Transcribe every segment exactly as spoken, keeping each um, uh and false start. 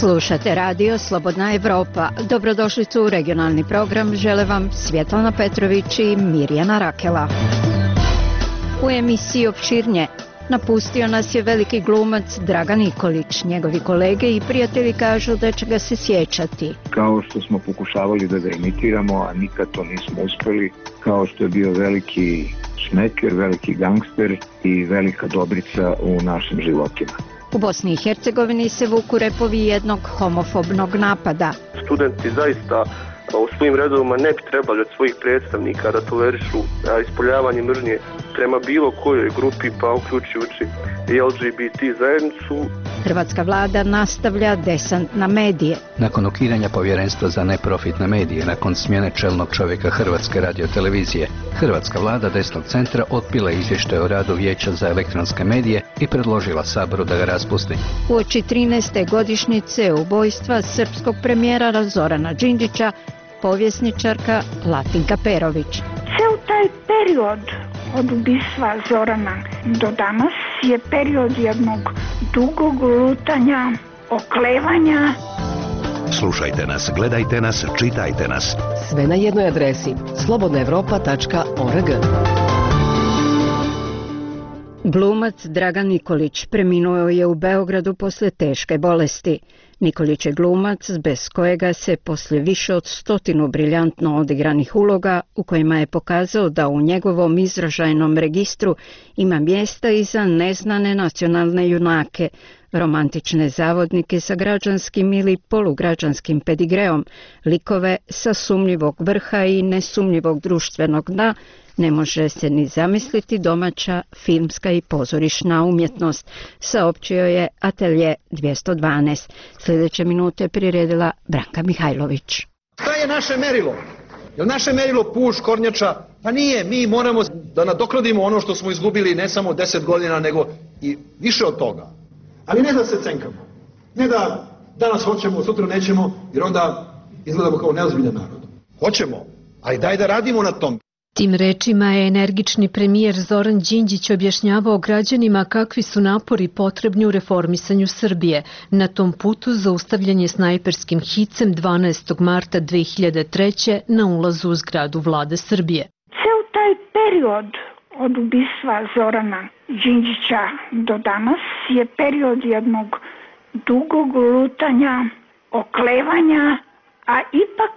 Slušate radio Slobodna Evropa. Dobrodošlicu u regionalni program žele vam Svjetlana Petrović i Mirjana Rakela. U emisiji opširnije napustio nas je veliki glumac Dragan Nikolić. Njegovi kolege i prijatelji kažu da će ga se sjećati. Kao što smo pokušavali da ga imitiramo, a nikad to nismo uspjeli, kao što je bio veliki šmeker, veliki gangster i velika dobrica u našim životima. U Bosni i Hercegovini se vuku repovi jednog homofobnog napada. Studenti zaista u svojim redovima ne bi trebali od svojih predstavnika da tolerišu ispoljavanje mržnje prema bilo kojoj grupi, pa uključujući i L G B T zajednicu. Hrvatska vlada nastavlja desant na medije. Nakon ukidanja povjerenstva za neprofitne medije, nakon smjene čelnog čovjeka Hrvatske radiotelevizije, Hrvatska vlada desnog centra otpila izvještaj o radu Vijeća za elektronske medije i predložila Saboru da ga raspusti. Uoči trinaeste godišnjice ubojstva srpskog premijera Zorana Đinđića, povjesničarka Latinka Perović. Ceo taj period od ubistva Zorana do danas je period jednog dugog lutanja, oklevanja. Slušajte nas, gledajte nas, čitajte nas. Sve na jednoj adresi slobodna evropa tačka org. Glumac Dragan Nikolić preminuo je u Beogradu posle teške bolesti. Nikolić je glumac bez kojega se poslije više od stotinu briljantno odigranih uloga u kojima je pokazao da u njegovom izražajnom registru ima mjesta i za neznane nacionalne junake, romantične zavodnike sa građanskim ili polugrađanskim pedigreom, likove sa sumnjivog vrha i nesumnjivog društvenog dna, ne može se ni zamisliti domaća filmska i pozorišna umjetnost, saopćio je Atelje dvjesto dvanaest. Sljedeće minute priredila Branka Mihajlović. Šta je naše merilo? Je li naše merilo puš, kornjača? Pa nije, mi moramo da nadoknadimo ono što smo izgubili ne samo deset godina, nego i više od toga. Ali ne da se cenkamo. Ne da danas hoćemo, sutra nećemo, jer onda izgledamo kao neozbiljan narod. Hoćemo, ali daj da radimo na tom. Tim rečima je energični premijer Zoran Đinđić objašnjavao građanima kakvi su napori potrebni u reformisanju Srbije. Na tom putu zaustavljen je snajperskim hicem dvanaestog marta dve hiljade treće. na ulazu u zgradu vlade Srbije. Ceo taj period od ubistva Zorana Đinđića do danas je period jednog dugog lutanja, oklevanja, a ipak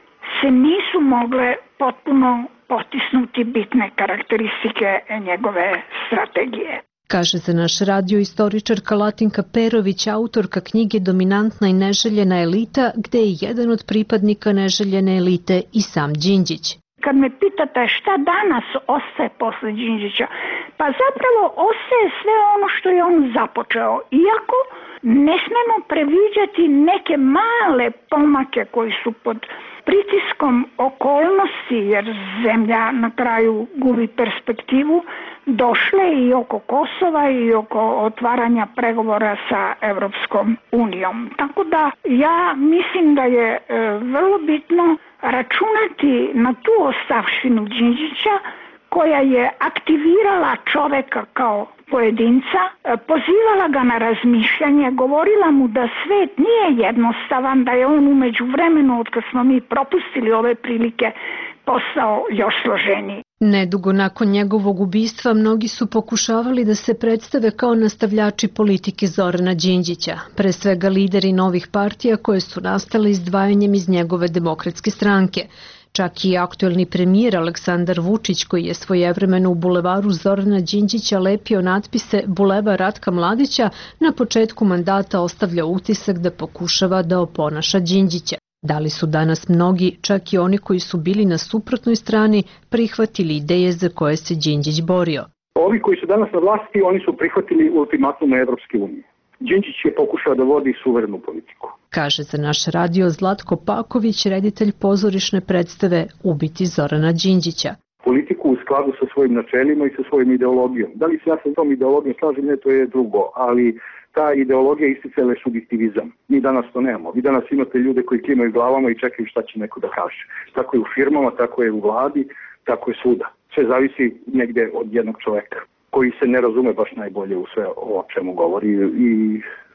se nisu mogle potpuno potisnuti bitne karakteristike njegove strategije. Kaže za naš radio istoričarka Latinka Perović, autorka knjige Dominantna i neželjena elita, gde je jedan od pripadnika neželjene elite i sam Đinđić. Kad me pitate šta danas ostaje posle Đinđića, pa zapravo ostaje sve ono što je on započeo. Iako ne smemo previđati neke male pomake koji su pod pritiskom okolnosti, jer zemlja na kraju gubi perspektivu, došle i oko Kosova i oko otvaranja pregovora sa Evropskom unijom. Tako da ja mislim da je e, vrlo bitno računati na tu ostavštinu Đinđića koja je aktivirala čoveka kao pojedinca, pozivala ga na razmišljanje, govorila mu da svet nije jednostavan, da je on umeđu vremenu, od kad smo mi propustili ove prilike, postao još složeniji. Nedugo nakon njegovog ubistva mnogi su pokušavali da se predstave kao nastavljači politike Zorana Đinđića, pre svega lideri novih partija koje su nastale izdvajanjem iz njegove demokratske stranke. Čak i aktuelni premijer Aleksandar Vučić, koji je svojevremeno u bulevaru Zorana Đinđića lepio natpise Bulevar Ratka Mladića, na početku mandata ostavlja utisak da pokušava da oponaša Đinđića. Da li su danas mnogi, čak i oni koji su bili na suprotnoj strani, prihvatili ideje za koje se Đinđić borio? Ovi koji su danas na vlasti, oni su prihvatili ultimatume Evropske unije. Đinđić je pokušao da vodi suverenu politiku. Kaže za naš radio Zlatko Paković, reditelj pozorišne predstave Ubiti Zorana Đinđića. Politiku u skladu sa svojim načelima i sa svojim ideologijom. Da li se ja sa tom ideologijom slažem, ne, to je drugo, ali ta ideologija isticala je subjektivizam. Mi danas to nemamo. Vi danas imate ljude koji klimaju glavama i čekaju šta će neko da kaže. Tako je u firmama, tako je u vladi, tako je svuda. Sve zavisi negde od jednog čoveka koji se ne razume baš najbolje u sve o čemu govori i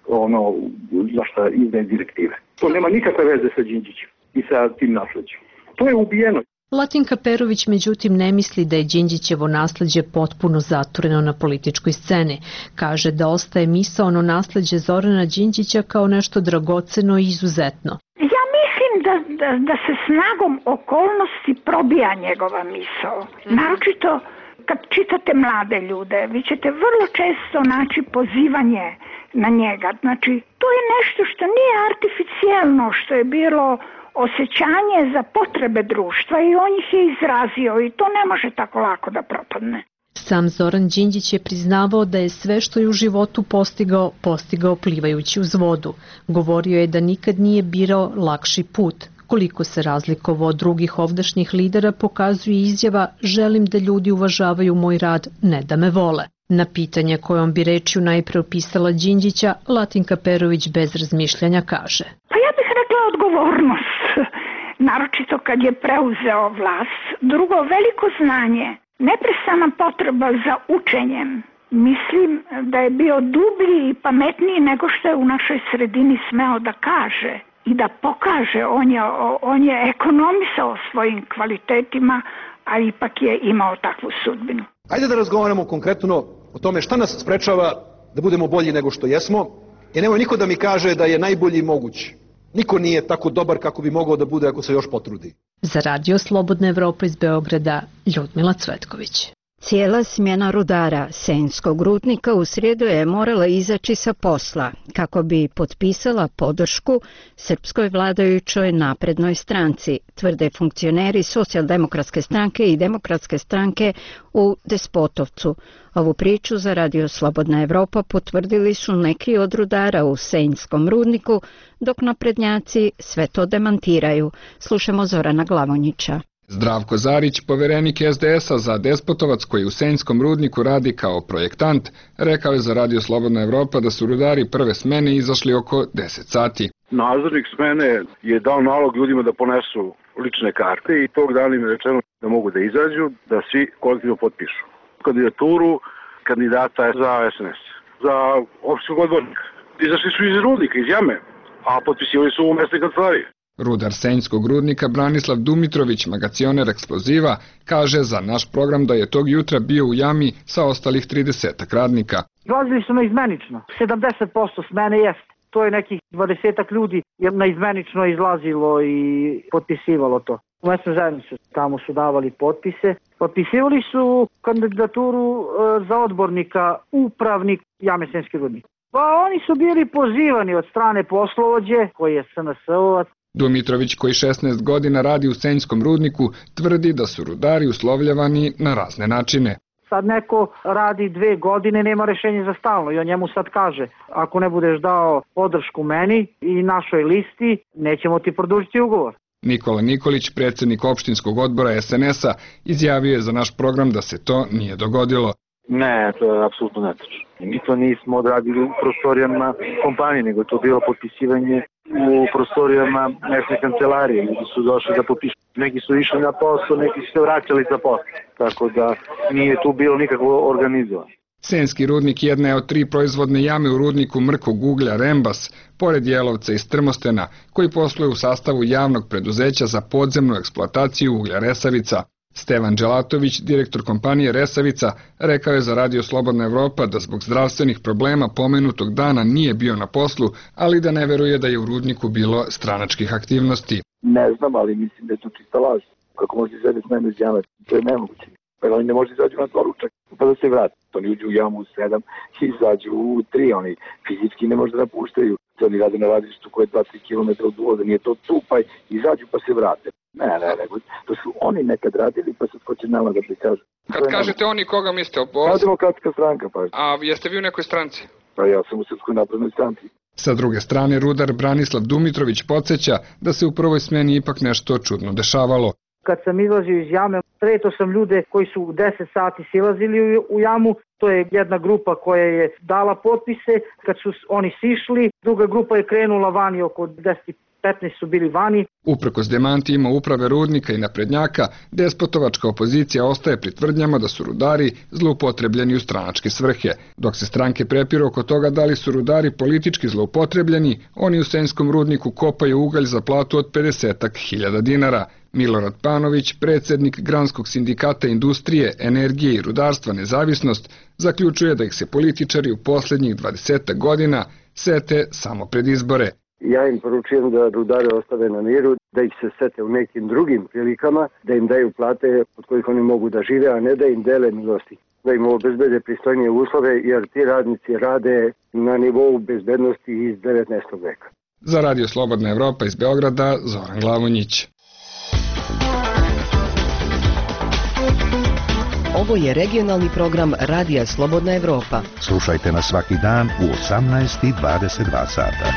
ono za šta izdaje direktive. To nema nikakve veze sa Đinđićem i sa tim nasleđem. To je ubijeno. Latinka Perović međutim ne misli da je Đinđićevo nasleđe potpuno zatureno na političkoj sceni. Kaže da ostaje misaono nasleđe Zorana Đinđića kao nešto dragoceno i izuzetno. Ja mislim da, da, da se snagom okolnosti probija njegova misao. Naročito kad čitate mlade ljude, vi ćete vrlo često naći pozivanje na njega. Znači, to je nešto što nije artificijelno, što je bilo osjećanje za potrebe društva i on ih je izrazio i to ne može tako lako da propadne. Sam Zoran Đinđić je priznavao da je sve što je u životu postigao, postigao plivajući uz vodu. Govorio je da nikad nije birao lakši put. Koliko se razlikovao od drugih ovdašnjih lidera pokazuje izjava želim da ljudi uvažavaju moj rad, ne da me vole. Na pitanje kojom bi rečju najpre opisala Đinđića, Latinka Perović bez razmišljanja kaže. Pa ja bih rekla odgovornost, naročito kad je preuzeo vlast. Drugo, veliko znanje, neprestana potreba za učenjem. Mislim da je bio dublji i pametniji nego što je u našoj sredini smeo da kaže i da pokaže. On je, on je ekonomisao svojim kvalitetima, a ipak je imao takvu sudbinu. Ajde da razgovaramo konkretno o tome šta nas sprečava da budemo bolji nego što jesmo, i nemoj niko da mi kaže da je najbolji moguć. Niko nije tako dobar kako bi mogao da bude ako se još potrudi. Za Radio Slobodna Evropa iz Beograda, Ljudmila Cvetković. Cijela smjena rudara Senjskog rudnika u srijedu je morala izaći sa posla kako bi potpisala podršku srpskoj vladajućoj naprednoj stranci, tvrde funkcioneri Socijaldemokratske stranke i Demokratske stranke u Despotovcu. Ovu priču za Radio Slobodna Evropa potvrdili su neki od rudara u Senjskom rudniku, dok naprednjaci sve to demantiraju. Slušamo Zorana Glavonjića. Zdravko Zarić, poverenik es de es a za Despotovac koji u Senjskom rudniku radi kao projektant, rekao je za Radio Slobodna Evropa da su rudari prve smene izašli oko deset sati. Nadzornik smene je dao nalog ljudima da ponesu lične karte i tog dana im je rečeno da mogu da izađu, da svi kolektivno potpišu kandidaturu kandidata za es en es, za opštinskog odbornika. Izašli su iz rudnika, iz jame, a potpisivali su u mesnoj kancelariji. Rudar Senjskog rudnika Branislav Dumitrović, magacioner eksploziva, kaže za naš program da je tog jutra bio u jami sa ostalih tridesetak radnika. Izlazili su naizmenično. sedamdeset posto smene jeste. To je nekih dvadesetak ljudi je naizmenično izlazilo i potpisivalo to. U mesnoj zajednici tamo su davali potpise. Potpisivali su kandidaturu za odbornika upravnik jame Senjski rudnik. Pa oni su bili pozivani od strane poslovođe, koji je es en es ovac. Dumitrović, koji šesnaest godina radi u Senjskom rudniku, tvrdi da su rudari uslovljavani na razne načine. Sad neko radi dve godine, nema rešenje za stalno i on njemu sad kaže, ako ne budeš dao podršku meni i našoj listi, nećemo ti produžiti ugovor. Nikola Nikolić, predsjednik opštinskog odbora es en es a, izjavio je za naš program da se to nije dogodilo. Ne, to je apsolutno netačno. Mi to nismo odradili u prostorijama kompanije, nego je to bilo potpisivanje u prostorijama mesne kancelarije. Ljudi su došli da potpišu. Neki su išli na posao, neki su se vraćali za posao. Tako da nije tu bilo nikakvo organizovano. Senjski rudnik jedna je od tri proizvodne jame u rudniku mrkog uglja Rembas, pored Jelovca i Strmostena, koji posluje u sastavu javnog preduzeća za podzemnu eksploataciju uglja Resavica. Stevan Đelatović, direktor kompanije Resavica, rekao je za Radio Slobodna Evropa da zbog zdravstvenih problema pomenutog dana nije bio na poslu, ali da ne veruje da je u rudniku bilo stranačkih aktivnosti. Ne znam, ali mislim da je to čista laž. Kako može izađe s mene iz jame, to je nemoguće. Pa oni ne može izađu na doručak, pa da se vrati. Oni uđu u jamu u sedam i izađu u tri, oni fizički ne može da napuštaju. Oni rade na radištu koje je dva do tri kilometra od uvoza, nije to tu, pa izađu pa se vrate. Ne, ne, ne, to su oni nekad radili, pa sad ko će nama da ti kažu. Kad kažete oni, koga mislite? Kao Demokratska stranka, pa. A jeste vi u nekoj stranci? Pa ja sam u Srpskoj naprednoj stranci. Sa druge strane, rudar Branislav Dumitrović podsjeća da se u prvoj smeni ipak nešto čudno dešavalo. Kad sam izlazio iz jame, sretao sam ljude koji su u deset sati silazili u jamu. To je jedna grupa koja je dala potpise. Kad su oni sišli, druga grupa je krenula vani oko deset i petnaest su bili vani. Uprkos demantijima uprave rudnika i naprednjaka, despotovačka opozicija ostaje pri tvrdnjama da su rudari zloupotrebljeni u stranačke svrhe. Dok se stranke prepiru oko toga da li su rudari politički zloupotrebljeni, oni u Senjskom rudniku kopaju ugalj za platu od pedeset hiljada dinara. Milorad Panović, predsjednik Granskog sindikata industrije, energije i rudarstva Nezavisnost, zaključuje da ih se političari u posljednjih dvadeset godina sete samo pred izbore. Ja im poručujem da rudare ostave na miru, da ih se sete u nekim drugim prilikama, da im daju plate od kojih oni mogu da žive, a ne da im dele milosti. Da im obezbede pristojnije uslove, jer ti radnici rade na nivou bezbednosti iz devetnaestog veka. Za Radio Slobodna Evropa iz Beograda, Zoran Glavonjić. Ovo je regionalni program Radija Slobodna Evropa. Slušajte nas svaki dan u osamnaest i dvadeset dva sata.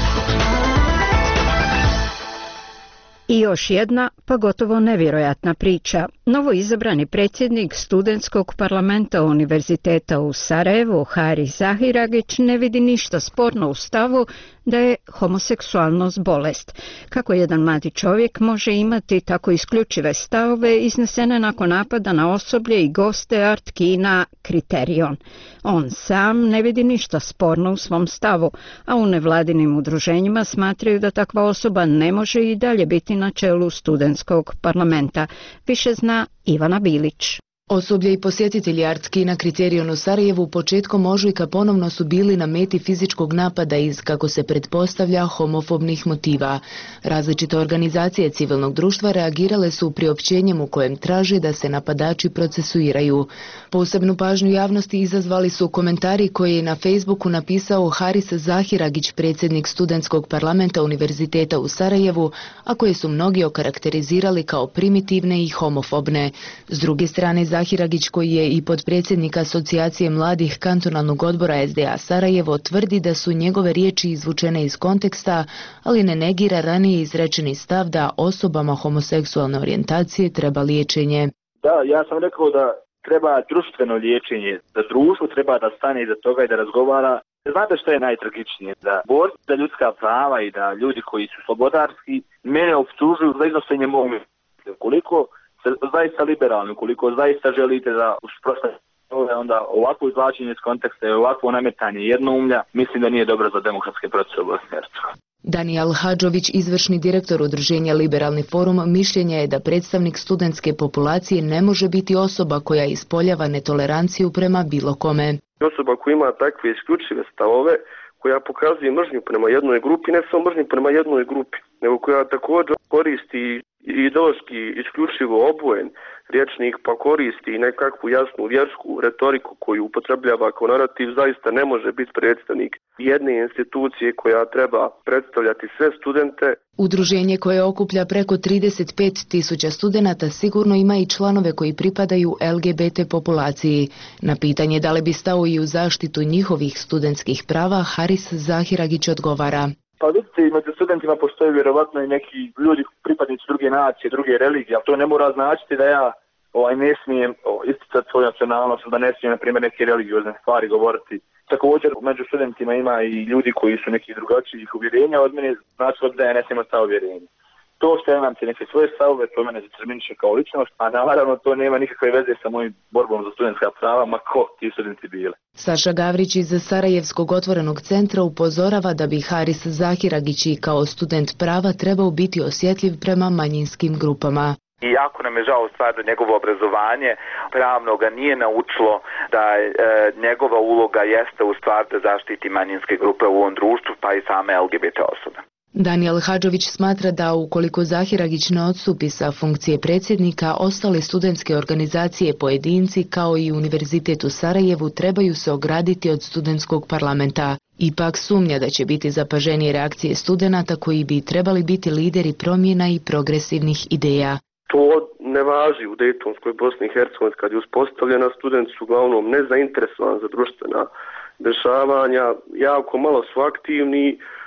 I još jedna, pa gotovo nevjerojatna priča. Novo izabrani predsjednik studentskog parlamenta Univerziteta u Sarajevu, Haris Zahiragić, ne vidi ništa sporno u stavu da je homoseksualnost bolest. Kako jedan mladi čovjek može imati tako isključive stavove iznesene nakon napada na osoblje i goste art kina Kriterion? On sam ne vidi ništa sporno u svom stavu, a u nevladinim udruženjima smatraju da takva osoba ne može i dalje biti na čelu studentskog parlamenta. Više zna Ivana Bilić. Osoblje i posjetitelji art kina Kriterion u Sarajevu početkom ožujka ponovno su bili na meti fizičkog napada iz, kako se pretpostavlja, homofobnih motiva. Različite organizacije civilnog društva reagirale su priopćenjem u kojem traže da se napadači procesuiraju. Posebnu pažnju javnosti izazvali su komentari koje je na Facebooku napisao Haris Zahiragić, predsjednik studentskog parlamenta Univerziteta u Sarajevu, a koje su mnogi okarakterizirali kao primitivne i homofobne. S druge strane, Zahiragić, koji je i potpredsjednik Asocijacije mladih kantonalnog odbora S D A Sarajevo, tvrdi da su njegove riječi izvučene iz konteksta, ali ne negira ranije izrečeni stav da osobama homoseksualne orijentacije treba liječenje. Da, ja sam rekao da treba društveno liječenje, da društvo treba da stane iza toga i da razgovara. Znate što je najtragičnije? Da borci za ljudska prava i da ljudi koji su slobodarski mene optužuju za iznošenje mog mišljenja. Koliko zaista liberalni, ukoliko zaista želite da usprostavite onda ovako izvlačenje iz konteksta i ovako nametanje jednoumlja, mislim da nije dobro za demokratske procese u Bosni i Hercegovini. Daniel Hadžović, izvršni direktor udruženja Liberalni forum, mišljenja je da predstavnik studentske populacije ne može biti osoba koja ispoljava netoleranciju prema bilo kome. Osoba koja ima takve isključive stavove, koja pokazuje mržnju prema jednoj grupi, ne samo mržnju prema jednoj grupi, nego koja također koristi ideološki isključivo obojen rječnik, pa koristi nekakvu jasnu vjersku retoriku koju upotrebljava kao narativ, zaista ne može biti predstavnik jedne institucije koja treba predstavljati sve studente. Udruženje koje okuplja preko trideset pet tisuća studenata sigurno ima i članove koji pripadaju L G B T populaciji. Na pitanje da li bi stao i u zaštitu njihovih studentskih prava, Haris Zahiragić odgovara. Pa vidite, među studentima postoje vjerovatno i neki ljudi pripadnici druge nacije, druge religije, ali to ne mora značiti da ja ovaj, ne smijem isticati svoju nacionalnost, da ne smijem, na primjer, neke religiozne stvari govoriti. Također, među studentima ima i ljudi koji su nekih drugačijih uvjerenja od mene, znači da ja ne smijem ta uvjerenja. To što ja imam te neke svoje stavove, to mene determiniše kao ličnost, a naravno to nema nikakve veze sa mojim borbom za studentska prava, ma ko ti studenti bili. Saša Gavrić iz Sarajevskog otvorenog centra upozorava da bi Haris Zahiragić kao student prava trebao biti osjetljiv prema manjinskim grupama. I jako nam je žao stvar da njegovo obrazovanje pravno ga nije naučilo da e, njegova uloga jeste u stvar da zaštiti manjinske grupe u ovom društvu, pa i same L G B T osobe. Daniel Hadžović smatra da ukoliko Zahiragić ne odstupi sa funkcije predsjednika, ostale studentske organizacije, pojedinci kao i Univerzitet u Sarajevu trebaju se ograditi od studentskog parlamenta. Ipak sumnja da će biti zapaženije reakcije studenata koji bi trebali biti lideri promjena i progresivnih ideja. To ne važi u Dejtonskoj Bosni i Hercegovini kad je uspostavljena, studenti su uglavnom nezainteresovani za društvena dešavanja, jako malo su aktivni.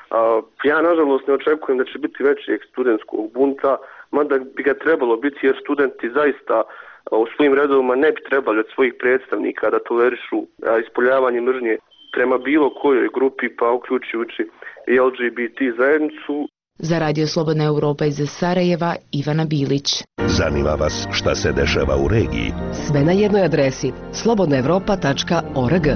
Ja nažalost ne očekujem da će biti većeg studentskog bunta, mada bi ga trebalo biti jer studenti zaista u svojim redovima ne bi trebali od svojih predstavnika da tolerišu ispoljavanje mržnje prema bilo kojoj grupi, pa uključujući i L G B T zajednicu. Za Radio Slobodna Europa iz Sarajeva, Ivana Bilić. Zanima vas šta se dešava u regiji? Sve na jednoj adresi slobodna europa tačka org.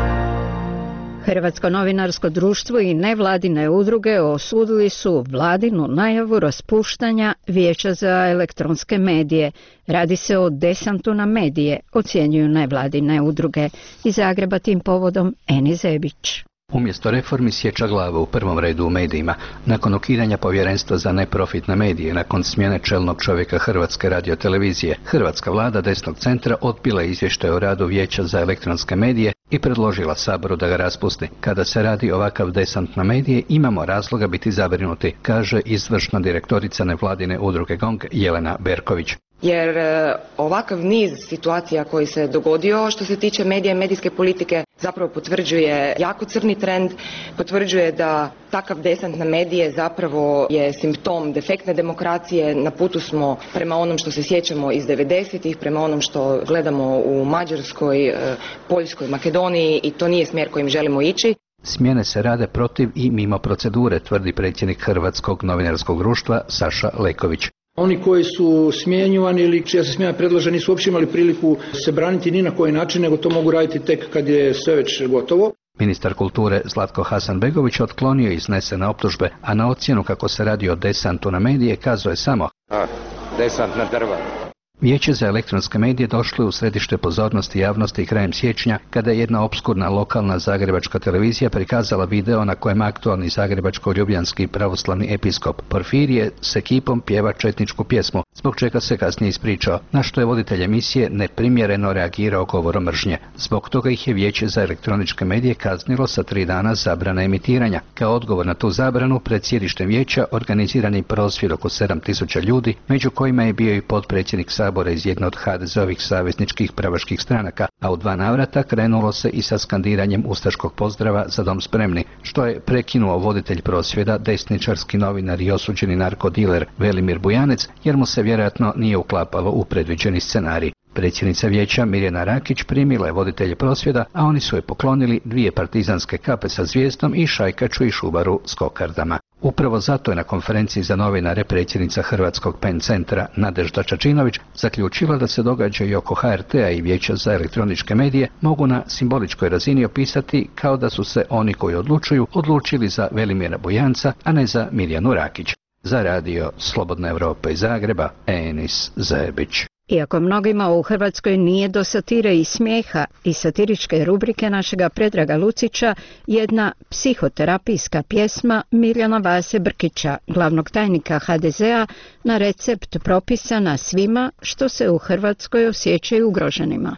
Hrvatsko novinarsko društvo i nevladine udruge osudili su vladinu najavu raspuštanja Vijeća za elektronske medije. Radi se o desantu na medije, ocjenjuju nevladine udruge. Iz Zagreba tim povodom Eni Zebić. Umjesto reformi sjeća glavu u prvom redu u medijima. Nakon ukidanja povjerenstva za neprofitne medije, nakon smjene čelnog čovjeka Hrvatske radiotelevizije, hrvatska vlada desnog centra odbila je izvještaj o radu Vijeća za elektronske medije i predložila Saboru da ga raspusti. Kada se radi ovakav desant na medije, imamo razloga biti zabrinuti, kaže izvršna direktorica nevladine udruge GONG Jelena Berković. Jer ovakav niz situacija koji se dogodio što se tiče medija i medijske politike zapravo potvrđuje jako crni trend, potvrđuje da takav desant na medije zapravo je simptom defektne demokracije. Na putu smo prema onom što se sjećamo iz devedesetih, prema onom što gledamo u Mađarskoj, Poljskoj, Makedoniji i to nije smjer kojim želimo ići. Smjene se rade protiv i mimo procedure, tvrdi predsjednik Hrvatskog novinarskog društva Saša Leković. Oni koji su smjenjivani ili čija se smjena predlaže nisu uopće imali priliku se braniti ni na koji način, nego to mogu raditi tek kad je sve već gotovo. Ministar kulture Zlatko Hasanbegović otklonio iznesene optužbe, a na ocjenu kako se radi o desantu na medije kazuje samo a, desant na drva. Vijeće za elektronske medije došlo je u središte pozornosti javnosti krajem siječnja kada je jedna opskurna lokalna zagrebačka televizija prikazala video na kojem aktualni zagrebačko-ljubljanski pravoslavni episkop Porfirije s ekipom pjeva četničku pjesmu, zbog čega se kasnije ispričao, na što je voditelj emisije neprimjereno reagirao govorom mržnje. Zbog toga ih je Vijeće za elektroničke medije kaznilo sa tri dana zabrane emitiranja. Kao odgovor na tu zabranu, pred sjedištem vijeća organiziran je prosvjed oko sedam tisuća ljudi, među kojima je bio i potpredsjednik Sabora iz jedne od ha de ze ovih savezničkih pravaških stranaka, a u dva navrata krenulo se i sa skandiranjem ustaškog pozdrava Za dom spremni, što je prekinuo voditelj prosvjeda, desničarski novinar i osuđeni narkodiler Velimir Bujanec, jer mu se vjerojatno nije uklapalo u predviđeni scenarij. Predsjednica vijeća Mirjana Rakić primila je voditelje prosvjeda, a oni su joj poklonili dvije partizanske kape sa zvijezdom i šajkaču i šubaru s kokardama. Upravo zato je na konferenciji za novinare predsjednica Hrvatskog Pen centra Nadežda Čačinović zaključila da se događaji oko ha er te a i Vijeća za elektroničke medije mogu na simboličkoj razini opisati kao da su se oni koji odlučuju odlučili za Velimira Bujanca, a ne za Mirjanu Rakić. Za radio Slobodna Europa iz Zagreba, Enis Zebić. Iako mnogima u Hrvatskoj nije do satire i smijeha i satiričke rubrike našega Predraga Lucića, jedna psihoterapijska pjesma Miljana Vase Brkića, glavnog tajnika ha de ze a, na recept propisana svima što se u Hrvatskoj osjećaju ugroženima.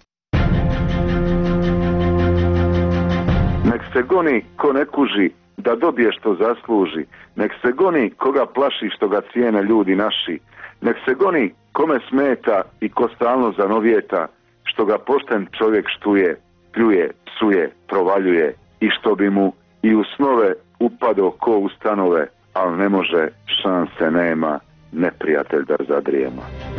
Nek se goni ko ne kuži, da dobije što zasluži. Nek se goni koga plaši što ga cijene ljudi naši. Nek se goni kome smeta i ko stalno zanovijeta, što ga pošten čovjek štuje, pljuje, psuje, provaljuje i što bi mu i u snove upado ko u stanove, ali ne može, šanse nema, neprijatelj da zadrijema.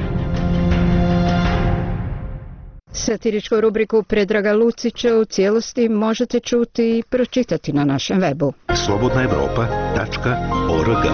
Satiričku rubriku Predraga Lucića u cijelosti možete čuti i pročitati na našem webu. slobodna europa tačka org.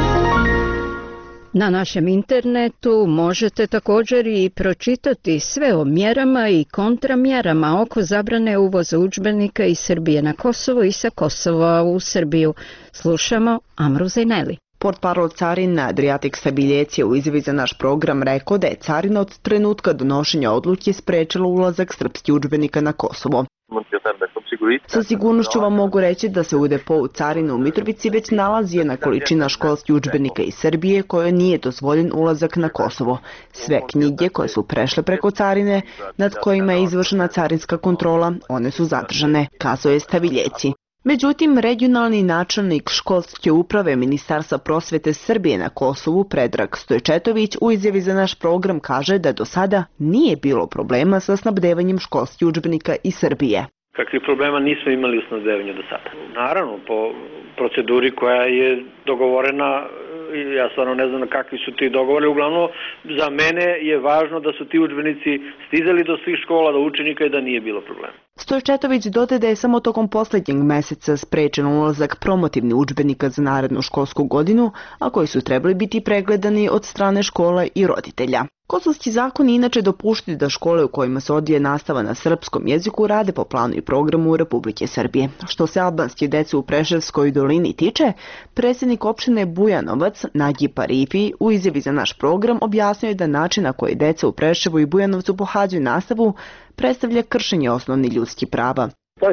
Na našem internetu možete također i pročitati sve o mjerama i kontramjerama oko zabrane uvoza udžbenika iz Srbije na Kosovo i sa Kosova u Srbiju. Slušamo Amru Zajneli. Portparol carina Adriatic Stabiliec je u izjavi za naš program rekao da je carina od trenutka donošenja odluke sprečila ulazak srpskih udžbenika na Kosovo. Sa sigurnošću vam mogu reći da se u depou carine u Mitrovici već nalazi jedna količina školskih udžbenika iz Srbije kojoj nije dozvoljen ulazak na Kosovo. Sve knjige koje su prešle preko carine, nad kojima je izvršena carinska kontrola, one su zadržane, kazao je Staviljeci. Međutim, regionalni načelnik školske uprave Ministarstva prosvete Srbije na Kosovu, Predrag Stojčetović, u izjavi za naš program kaže da do sada nije bilo problema sa snabdevanjem školskih udžbenika iz Srbije. Kakvih problema nismo imali u snabdevanju do sada. Naravno, po proceduri koja je dogovorena, ja stvarno ne znam kakvi su ti dogovori, uglavnom za mene je važno da su ti udžbenici stizali do svih škola, do učenika i da nije bilo problema. Stojčetović dodaje da je samo tokom posljednjeg meseca sprečen ulazak promotivnih udžbenika za narednu školsku godinu, a koji su trebali biti pregledani od strane škole i roditelja. Kosovski zakoni inače dopuštaju da škole u kojima se odvija nastava na srpskom jeziku rade po planu i programu Republike Srbije. Što se albanske dece u Preševskoj dolini tiče, predsjednik opštine Bujanovac Nagi Parifi u izjavi za naš program objasnio je da način na koji deca u Preševu i Bujanovcu pohađaju nastavu predstavlja kršenje osnovnih ljudskih prava.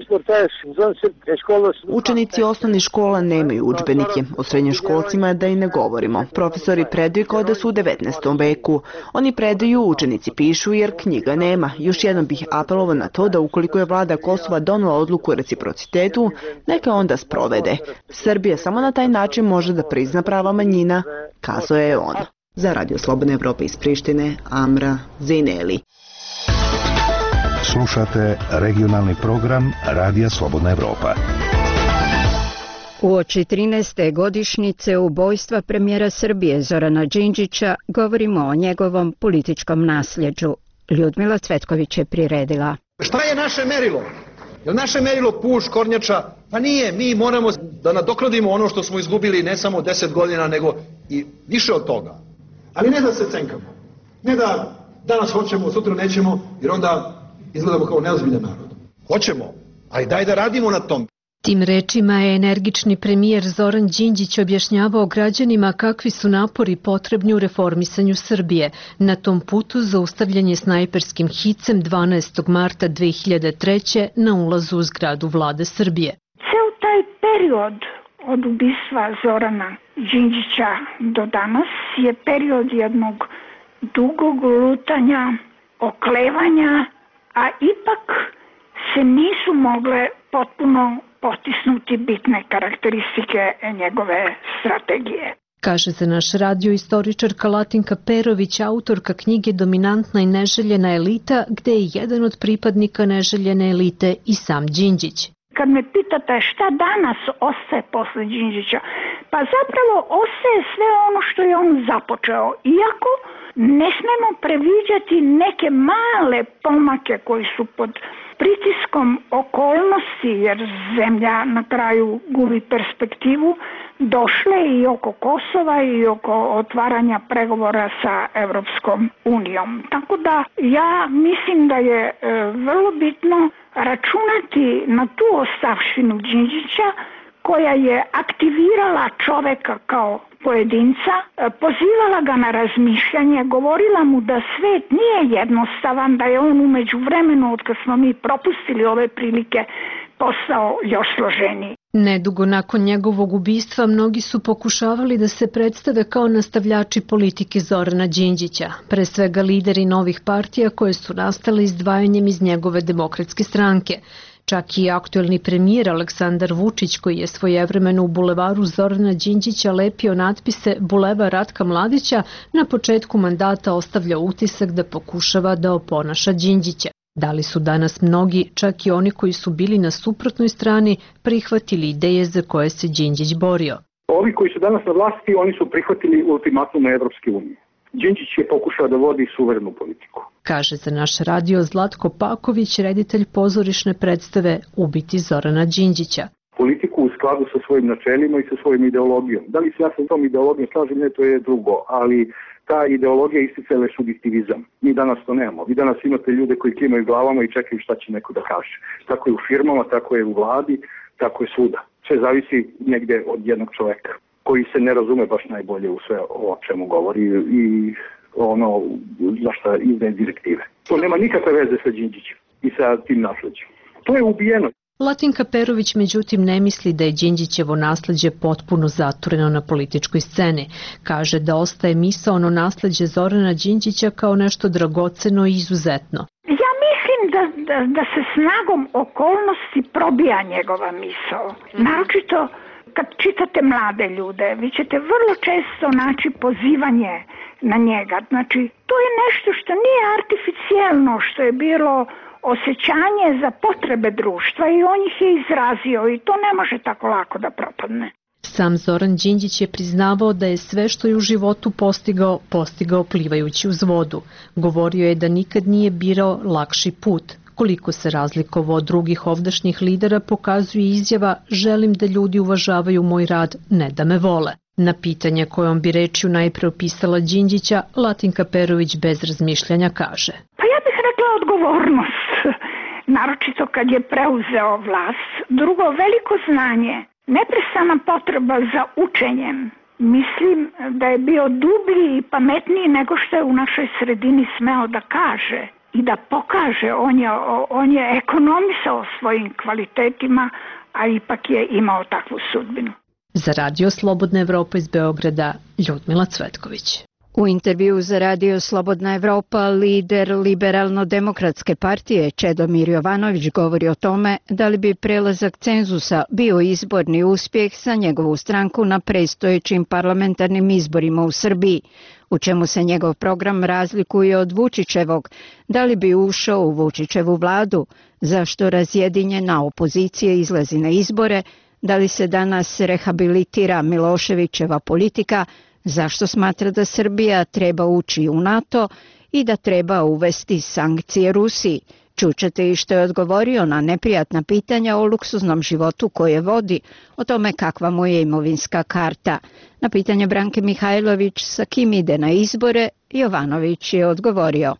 Učenici osnovnih škola nemaju udžbenike, o srednjoškolcima da i ne govorimo. Profesori predaju kao da su u devetnaestom veku. Oni predaju, učenici pišu jer knjiga nema. Još jednom bih apelovao na to da ukoliko je vlada Kosova donela odluku o reciprocitetu, neka onda sprovede. Srbija samo na taj način može da prizna prava manjina, kazao je on. Za Radio Slobodna Evropa iz Prištine, Amra Zejneli. Slušate regionalni program Radija Slobodna Evropa. Uoči trinaeste godišnjice ubojstva premijera Srbije Zorana Đinđića govorimo o njegovom političkom nasljeđu. Ljudmila Cvetković je priredila. Šta je naše merilo? Je li naše merilo puš, kornjača? Pa nije, mi moramo da nadoknadimo ono što smo izgubili ne samo deset godina, nego i više od toga. Ali ne da se cenkamo. Ne da danas hoćemo, sutra nećemo, jer onda izgledamo kao neozbiljan narod. Hoćemo, ali daj da radimo na tom. Tim rečima je energični premijer Zoran Đinđić objašnjavao građanima kakvi su napori potrebni u reformisanju Srbije. Na tom putu zaustavljen je snajperskim hicem dvanaestog marta dve hiljade treće. na ulazu u zgradu vlade Srbije. Ceo taj period od ubistva Zorana Đinđića do danas je period jednog dugog lutanja, oklevanja, a ipak se nisu mogle potpuno potisnuti bitne karakteristike njegove strategije. Kaže za naš radio istoričarka Latinka Perović, autorka knjige Dominantna i neželjena elita, gde je jedan od pripadnika neželjene elite i sam Đinđić. Kad me pitate šta danas ostaje posle Đinđića, pa zapravo ostaje sve ono što je on započeo, iako ne smemo previđati neke male pomake koji su pod pritiskom okolnosti, jer zemlja na kraju gubi perspektivu, došle i oko Kosova i oko otvaranja pregovora sa Evropskom unijom. Tako da ja mislim da je e, vrlo bitno računati na tu ostavštinu Đinđića koja je aktivirala čoveka kao pojedinca, pozivala ga na razmišljanje, govorila mu da svet nije jednostavan, da je on umeđu vremenu, od kad smo mi propustili ove prilike, postao još složeniji. Nedugo nakon njegovog ubistva mnogi su pokušavali da se predstave kao nastavljači politike Zorana Đinđića, pre svega lideri novih partija koje su nastale izdvajanjem iz njegove demokratske stranke. Čak i aktuelni premijer Aleksandar Vučić, koji je svojevremeno u bulevaru Zorana Đinđića lepio natpise Bulevar Ratka Mladića, na početku mandata ostavlja utisak da pokušava da oponaša Đinđića. Da li su danas mnogi, čak i oni koji su bili na suprotnoj strani, prihvatili ideje za koje se Đinđić borio? Ovi koji su danas na vlasti, oni su prihvatili ultimatum Evropske unije. Đinđić je pokušao da vodi suverenu politiku. Kaže za naš radio Zlatko Paković, reditelj pozorišne predstave Ubiti Zorana Đinđića. Politiku u skladu sa svojim načelima i sa svojim ideologijom. Da li se ja sa tom ideologijom slažem, ne, to je drugo, ali ta ideologija isticala je subjektivizam. Mi danas to nemamo. Vi danas imate ljude koji klimaju glavama i čekaju šta će neko da kaže. Tako je u firmama, tako je u vladi, tako je svuda. Sve zavisi negde od jednog čoveka koji se ne razume baš najbolje u sve o čemu govori i ono za šta izdaje direktive. To nema nikakve veze sa Đinđićem i sa tim nasleđem. To je ubijeno. Latinka Perović međutim ne misli da je Đinđićevo nasleđe potpuno zatvoreno na političkoj sceni. Kaže da ostaje misaono nasleđe Zorana Đinđića kao nešto dragoceno i izuzetno. Ja mislim da, da, da se snagom okolnosti probija njegova misao. Naročito kad čitate mlade ljude, vi ćete vrlo često naći pozivanje na njega. Znači, to je nešto što nije artificijelno, što je bilo osjećanje za potrebe društva i on ih je izrazio i to ne može tako lako da propadne. Sam Zoran Đinđić je priznavao da je sve što je u životu postigao, postigao plivajući uz vodu. Govorio je da nikad nije birao lakši put. Koliko se razlikovao od drugih ovdašnjih lidera pokazuje izjava "želim da ljudi uvažavaju moj rad, ne da me vole". Na pitanje kojom bi rečju najpre opisala Đinđića, Latinka Perović bez razmišljanja kaže: Pa ja bih rekla odgovornost, naročito kad je preuzeo vlast. Drugo, veliko znanje, neprestana potreba za učenjem. Mislim da je bio dublji i pametniji nego što je u našoj sredini smeo da kaže i da pokaže. On je, on je ekonomisao svojim kvalitetima, a ipak je imao takvu sudbinu. Za Radio Slobodna Evropa iz Beograda, Ljudmila Cvetković. U intervju za Radio Slobodna Evropa lider Liberalno-demokratske partije Čedomir Jovanović govori o tome da li bi prelazak cenzusa bio izborni uspjeh za njegovu stranku na predstojećim parlamentarnim izborima u Srbiji, u čemu se njegov program razlikuje od Vučićevog, da li bi ušao u Vučićevu vladu, zašto razjedinjena opozicija izlazi na izbore, da li se danas rehabilitira Miloševićeva politika, zašto smatra da Srbija treba ući u NATO i da treba uvesti sankcije Rusiji. Čućete i što je odgovorio na neprijatna pitanja o luksuznom životu koje vodi, o tome kakva mu je imovinska karta. Na pitanje Branke Mihajlović sa kim ide na izbore, Jovanović je odgovorio: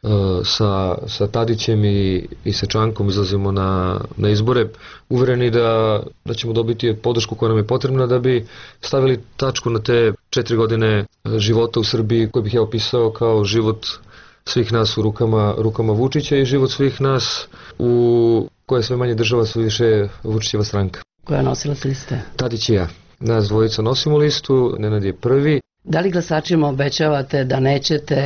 Sa, sa Tadićem i, i sa Čankom izlazimo na, na izbore, uvereni da, da ćemo dobiti podršku koja nam je potrebna da bi stavili tačku na te četiri godine života u Srbiji koje bih ja opisao kao život svih nas u rukama, rukama Vučića i život svih nas u koje sve manje država, sve više Vučićeva stranka. Koja nosila se liste? Tadić i ja. Nas dvojica nosimo listu, Nenad je prvi. Da li glasačima obećavate da nećete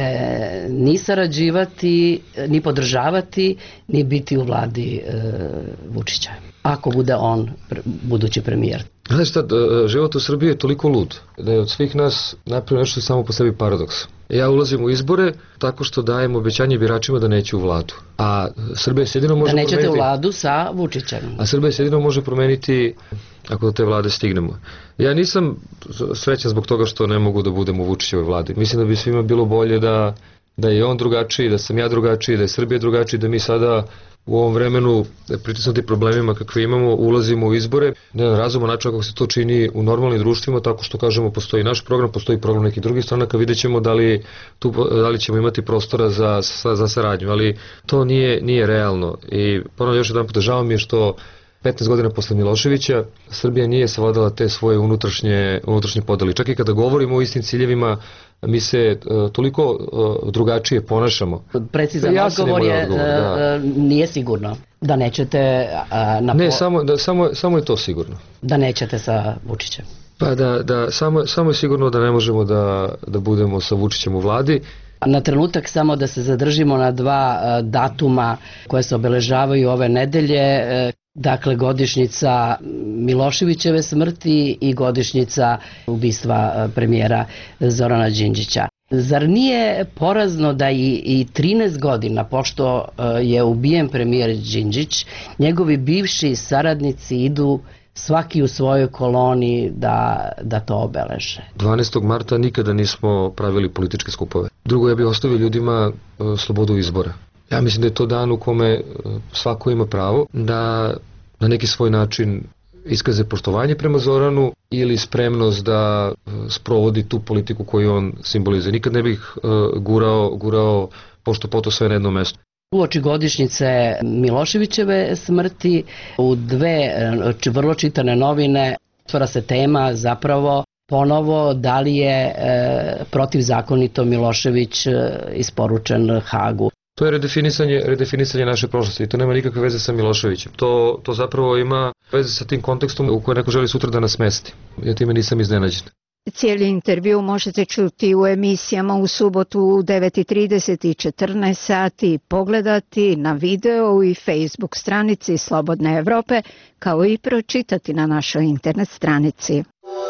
ni sarađivati, ni podržavati, ni biti u vladi e, Vučića, ako bude on budući premijer? Znaš šta, život u Srbiji je toliko lud da je od svih nas napravio nešto samo po sebi paradoks. Ja ulazim u izbore tako što dajem obećanje biračima da neću u vladu. A Srbija se jedino može promeniti... Da nećete u vladu sa Vučićem. A Srbija se jedino može promeniti ako do te vlade stignemo. Ja nisam srećan zbog toga što ne mogu da budem u Vučićevoj vladi. Mislim da bi svima bilo bolje da, da je on drugačiji, da sam ja drugačiji, da je Srbija drugačiji, da mi sada u ovom vremenu pritisnuti problemima kakve imamo, ulazimo u izbore na jedan razuman način kako se to čini u normalnim društvima, tako što kažemo postoji naš program, postoji program nekih drugih stranaka, vidjet ćemo da li, tu, da li ćemo imati prostora za, za saradnju, ali to nije, nije realno. I ponovno još jedan puta, žao mi je što petnaest godina posle Miloševića Srbija nije savladala te svoje unutrašnje, unutrašnje podeli. Čak i kada govorimo o istim ciljevima, mi se uh, toliko uh, drugačije ponašamo. Precizan ja odgovor je, odgovor, da. Nije sigurno da nećete... Uh, na ne, samo, da, samo, samo je to sigurno. Da nećete sa Vučićem. Pa da, da samo, samo je sigurno da ne možemo da, da budemo sa Vučićem u vladi. Na trenutak samo da se zadržimo na dva uh, datuma koje se obeležavaju ove nedelje, uh, dakle godišnjica Miloševićeve smrti i godišnjica ubistva premijera Zorana Đinđića. Zar nije porazno da i, i trinaest godina, pošto je ubijen premijer Đinđić, njegovi bivši saradnici idu svaki u svojoj koloni da, da to obeleže? dvanaestog marta nikada nismo pravili političke skupove. Drugo, ja bih ostavio ljudima uh, slobodu izbora. Ja mislim da je to dan u kome svako ima pravo da na neki svoj način iskaze poštovanje prema Zoranu ili spremnost da sprovodi tu politiku koju on simbolizuje. Nikad ne bih uh, gurao, gurao pošto poto sve na jedno mesto. Uoči godišnjice Miloševićeve smrti u dve vrlo čitane novine otvara se tema zapravo ponovo da li je e, protivzakonito Milošević e, isporučen Hagu. To je redefinisanje, redefinisanje naše prošlosti i to nema nikakve veze sa Miloševićem. To, to zapravo ima veze sa tim kontekstom u kojoj neko želi sutra da nas mesti. Ja time nisam iznenađen. Cijeli intervju možete čuti u emisijama u subotu u devet i trideset i četrnaest sati, pogledati na video i Facebook stranici Slobodne Evrope, kao i pročitati na našoj internet stranici.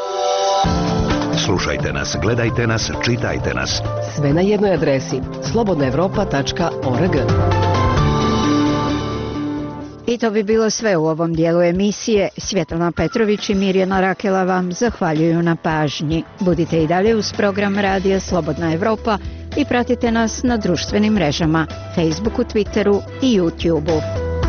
Slušajte nas, gledajte nas, čitajte nas. Sve na jednoj adresi slobodna evropa tačka org. I to bi bilo sve u ovom dijelu emisije. Svjetlana Petrović i Mirjana Rakela vam zahvaljuju na pažnji. Budite i dalje uz program Radija Slobodna Evropa i pratite nas na društvenim mrežama Facebooku, Twitteru i YouTubeu.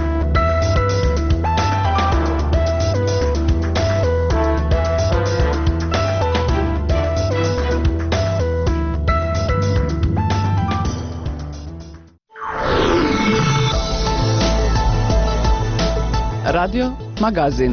Radio Magazin.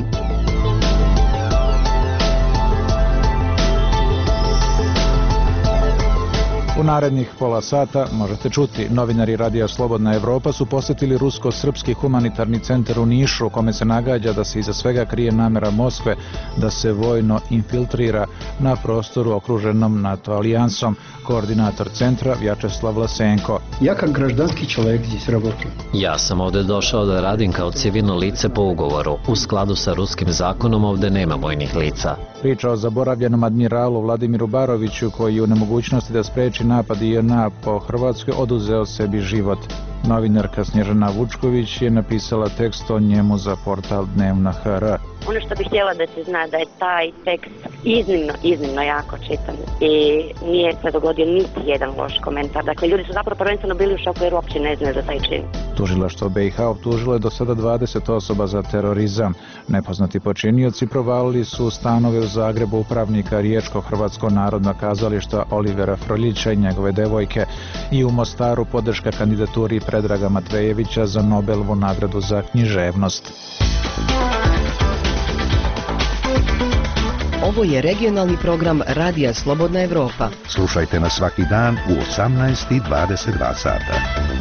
U narednih pola sata možete čuti, novinari Radija Slobodna Evropa su posjetili Rusko-srpski humanitarni centar u Nišu, u kome se nagađa da se iza svega krije namera Moskve da se vojno infiltrira na prostoru okruženom NATO alijansom. Koordinator centra Vjačeslav Vlasenko. Ja kao građanski čovjek здесь работаю. Ja sam ovde došao da radim kao civilno lice po ugovoru. U skladu sa ruskim zakonom ovde nema vojnih lica. Priča o zaboravljenom admiralu Vladimiru Baroviću, koji je u nemogućnosti da spreči napad I N A po Hrvatskoj oduzeo sebi život. Novinarka Snježana Vučković je napisala tekst o njemu za portal Dnevna H R. Ono što bih htjela da se zna da je taj tekst iznimno, iznimno jako čitan i nije se dogodio niti jedan loš komentar. Dakle, ljudi su zapravo prvenstveno bili u šoku jer uopće ne znaju za taj čin. Tužilaštvo B I H optužilo je do sada dvadeset osoba za terorizam. Nepoznati počinioci provalili su stanove u Zagrebu upravnika Riječko-Hrvatsko narodno kazališta Olivera Froljića i njegove devojke i u Mostaru podrška kandidaturi Predraga Matvejevića za Nobelovu nagradu za književnost. Ovo je regionalni program Radija Slobodna Evropa. Slušajte nas svaki dan u osamnaest i dvadeset dva sata.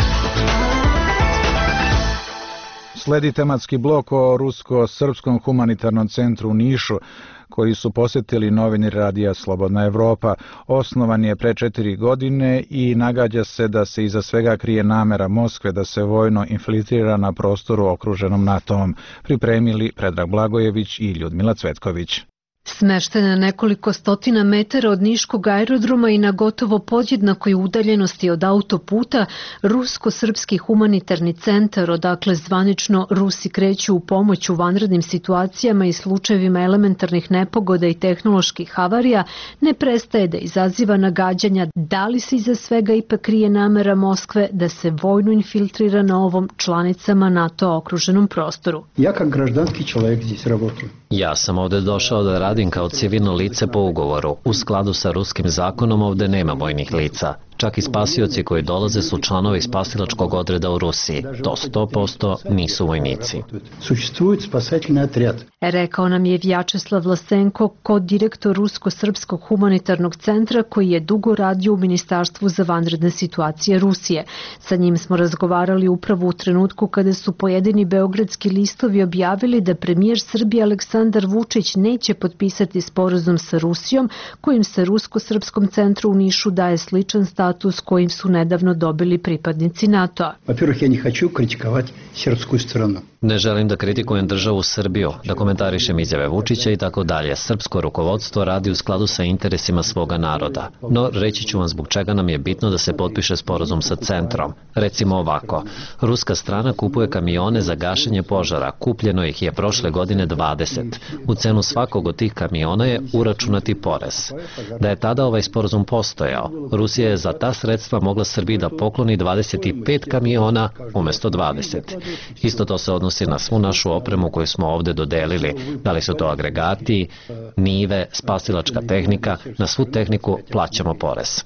Sledi tematski blok o Rusko-srpskom humanitarnom centru u Nišu, koji su posjetili novinari Radija Slobodna Evropa. Osnovan je pre četiri godine i nagađa se da se iza svega krije namera Moskve da se vojno infiltrira na prostoru okruženom NATO-om. Pripremili Predrag Blagojević i Ljudmila Cvetković. Smeštena na nekoliko stotina metara od Niškog aerodroma i na gotovo podjednakoj udaljenosti od autoputa, Rusko-srpski humanitarni centar, odakle zvanično Rusi kreću u pomoć u vanrednim situacijama i slučajevima elementarnih nepogoda i tehnoloških havarija, ne prestaje da izaziva nagađanja da li se iza svega ipak krije namera Moskve da se vojno infiltrira na ovom članicama NATO okruženom prostoru. Ja kao građanski čovjek здесь работаю. Ja sam ovde došao da radim kao civilno lice po ugovoru. U skladu sa ruskim zakonom ovde nema vojnih lica. Čak i spasioci koji dolaze su članovi spasilačkog odreda u Rusiji. To sto posto nisu vojnici. Существует спасательный отряд. Rekao nam je Vjačeslav Vlasenko, kod-direktor Rusko-srpskog humanitarnog centra koji je dugo radio u Ministarstvu za vanredne situacije Rusije. Sa njim smo razgovarali upravo u trenutku kada su pojedini beogradski listovi objavili da premijer Srbije Aleksandar Vučić neće potpisati sporazum sa Rusijom, kojim se Rusko-srpskom centru u Nišu daje sličan status kojim su nedavno dobili pripadnici NATO-a. Во-первых, я не хочу критиковать сербскую страну. Ne želim da kritikujem državu Srbiju, da komentarišem izjave Vučića i tako dalje. Srpsko rukovodstvo radi u skladu sa interesima svoga naroda. No, reći ću vam zbog čega nam je bitno da se potpiše sporazum sa centrom. Recimo ovako, ruska strana kupuje kamione za gašenje požara. Kupljeno ih je prošle godine dvadeset. U cenu svakog od tih kamiona je uračunati porez. Da je tada ovaj sporazum postojao, Rusija je za ta sredstva mogla Srbiji da pokloni dvadeset pet kamiona umesto dvadeset. Isto to se odnosi na svu našu opremu koju smo ovde dodelili. Da li su to agregati, nive, spasilačka tehnika, na svu tehniku plaćamo porez.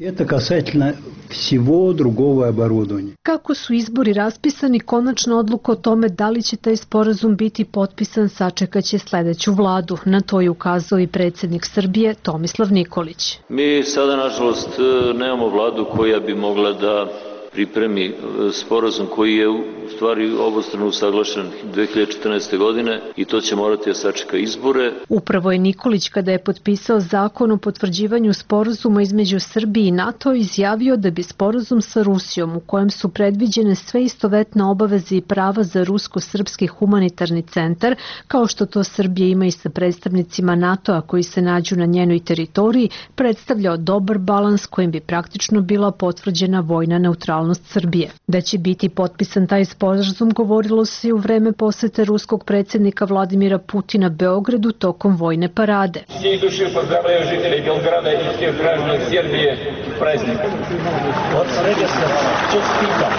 Kako su izbori raspisani, konačna odluka o tome da li će taj sporazum biti potpisan sačekaće sledeću vladu. Na to je ukazao i predsjednik Srbije Tomislav Nikolić. Mi sada, nažalost, nemamo vladu koja bi mogla da pripremi sporazum koji je u stvari obostrano usaglašen dve hiljade četrnaeste. godine i to će morati da sačeka izbore. Upravo je Nikolić, kada je potpisao zakon o potvrđivanju sporazuma između Srbije i NATO, izjavio da bi sporazum sa Rusijom, u kojem su predviđene sve istovetne obaveze i prava za Rusko-srpski humanitarni centar, kao što to Srbija ima i sa predstavnicima NATO-a koji se nađu na njenoj teritoriji, predstavljao dobar balans kojim bi praktično bila potvrđena vojna neutralnost neutralnost Srbije. Da će biti potpisan taj sporazum govorilo se i u vreme posete ruskog predsjednika Vladimira Putina Beogradu tokom vojne parade. Svi duši pozdravljaju žitelji Belgrada i svih građana Srbije praznikom. Od svega se čestitam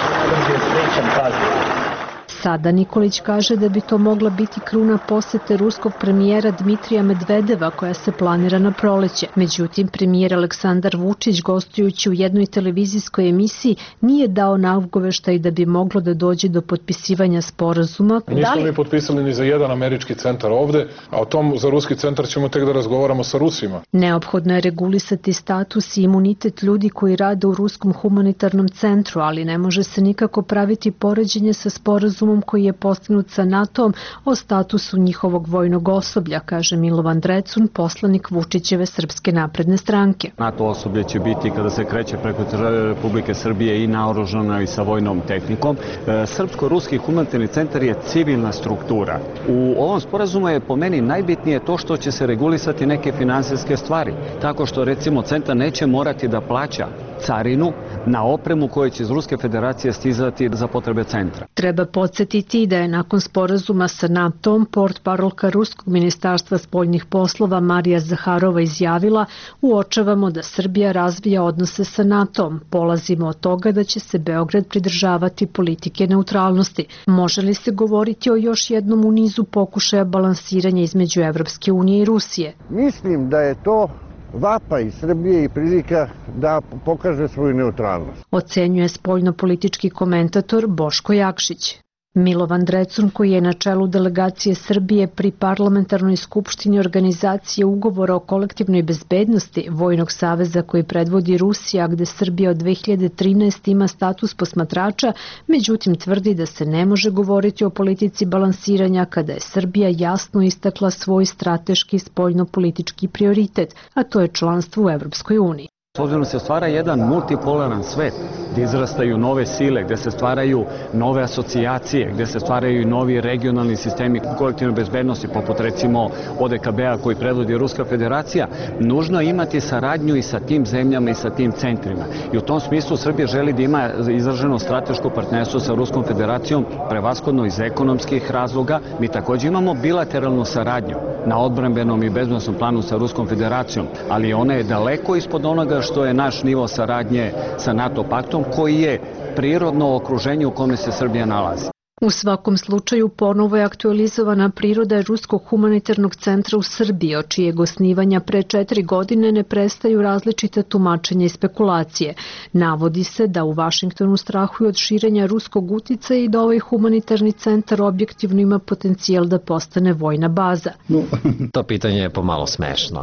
srećan praznik. Sada Nikolić kaže da bi to mogla biti kruna posete ruskog premijera Dmitrija Medvedeva koja se planira na proleće. Međutim, premijer Aleksandar Vučić gostujući u jednoj televizijskoj emisiji nije dao nagoveštaj da bi moglo da dođe do potpisivanja sporazuma. Nismo mi potpisali ni za jedan američki centar ovde, a o tom za ruski centar ćemo tek da razgovaramo sa Rusima. Neophodno je regulisati status i imunitet ljudi koji rade u Ruskom humanitarnom centru, ali ne može se nikako praviti poređenje sa sporazumom koji je postignut sa NATO-om o statusu njihovog vojnog osoblja, kaže Milovan Drecun, poslanik Vučićeve Srpske napredne stranke. NATO osoblje će biti kada se kreće preko Republike Srbije i naoružano i sa vojnom tehnikom. Srpsko-ruski humanitarni centar je civilna struktura. U ovom sporazumu je po meni najbitnije to što će se regulisati neke finansijske stvari. Tako što recimo centar neće morati da plaća carinu na opremu koja će iz Ruske federacije stizati za potrebe centra. Treba podsjetiti da je nakon sporazuma sa NATO-om portparolka Ruskog ministarstva spoljnih poslova Marija Zaharova izjavila: uočavamo da Srbija razvija odnose sa NATO-om. Polazimo od toga da će se Beograd pridržavati politike neutralnosti. Može li se govoriti o još jednom u nizu pokušaja balansiranja između Evropske unije i Rusije? Mislim da je to vapaj Srbije i prilika da pokaže svoju neutralnost. Ocenjuje spoljno-politički komentator Boško Jakšić. Milovan Drecun, koji je na čelu delegacije Srbije pri parlamentarnoj skupštini organizacije ugovora o kolektivnoj bezbednosti Vojnog saveza koji predvodi Rusija, gde Srbija od dve hiljade trinaeste. ima status posmatrača, međutim tvrdi da se ne može govoriti o politici balansiranja kada je Srbija jasno istakla svoj strateški spoljno-politički prioritet, a to je članstvo u Evropskoj uniji. S obzirom se stvara jedan multipolaran svet gdje izrastaju nove sile, gdje se stvaraju nove asocijacije, gdje se stvaraju i novi regionalni sistemi kolektivne bezbednosti, poput recimo O D K B-a koji predvodi Ruska federacija, nužno je imati saradnju i sa tim zemljama i sa tim centrima. I u tom smislu Srbija želi da ima izraženo strateško partnerstvo sa Ruskom federacijom, prevashodno iz ekonomskih razloga. Mi također imamo bilateralnu saradnju na odbrambenom i bezbednosnom planu sa Ruskom federacijom, ali ona je daleko ispod onoga što je naš nivo saradnje sa NATO paktom, koji je prirodno okruženje u kome se Srbija nalazi. U svakom slučaju ponovo je aktualizovana priroda Ruskog humanitarnog centra u Srbiji, od čijeg osnivanja pre četiri godine ne prestaju različite tumačenja i spekulacije. Navodi se da u Vašingtonu strahuju od širenja ruskog uticaja i da ovaj humanitarni centar objektivno ima potencijal da postane vojna baza. No. To pitanje je pomalo smešno.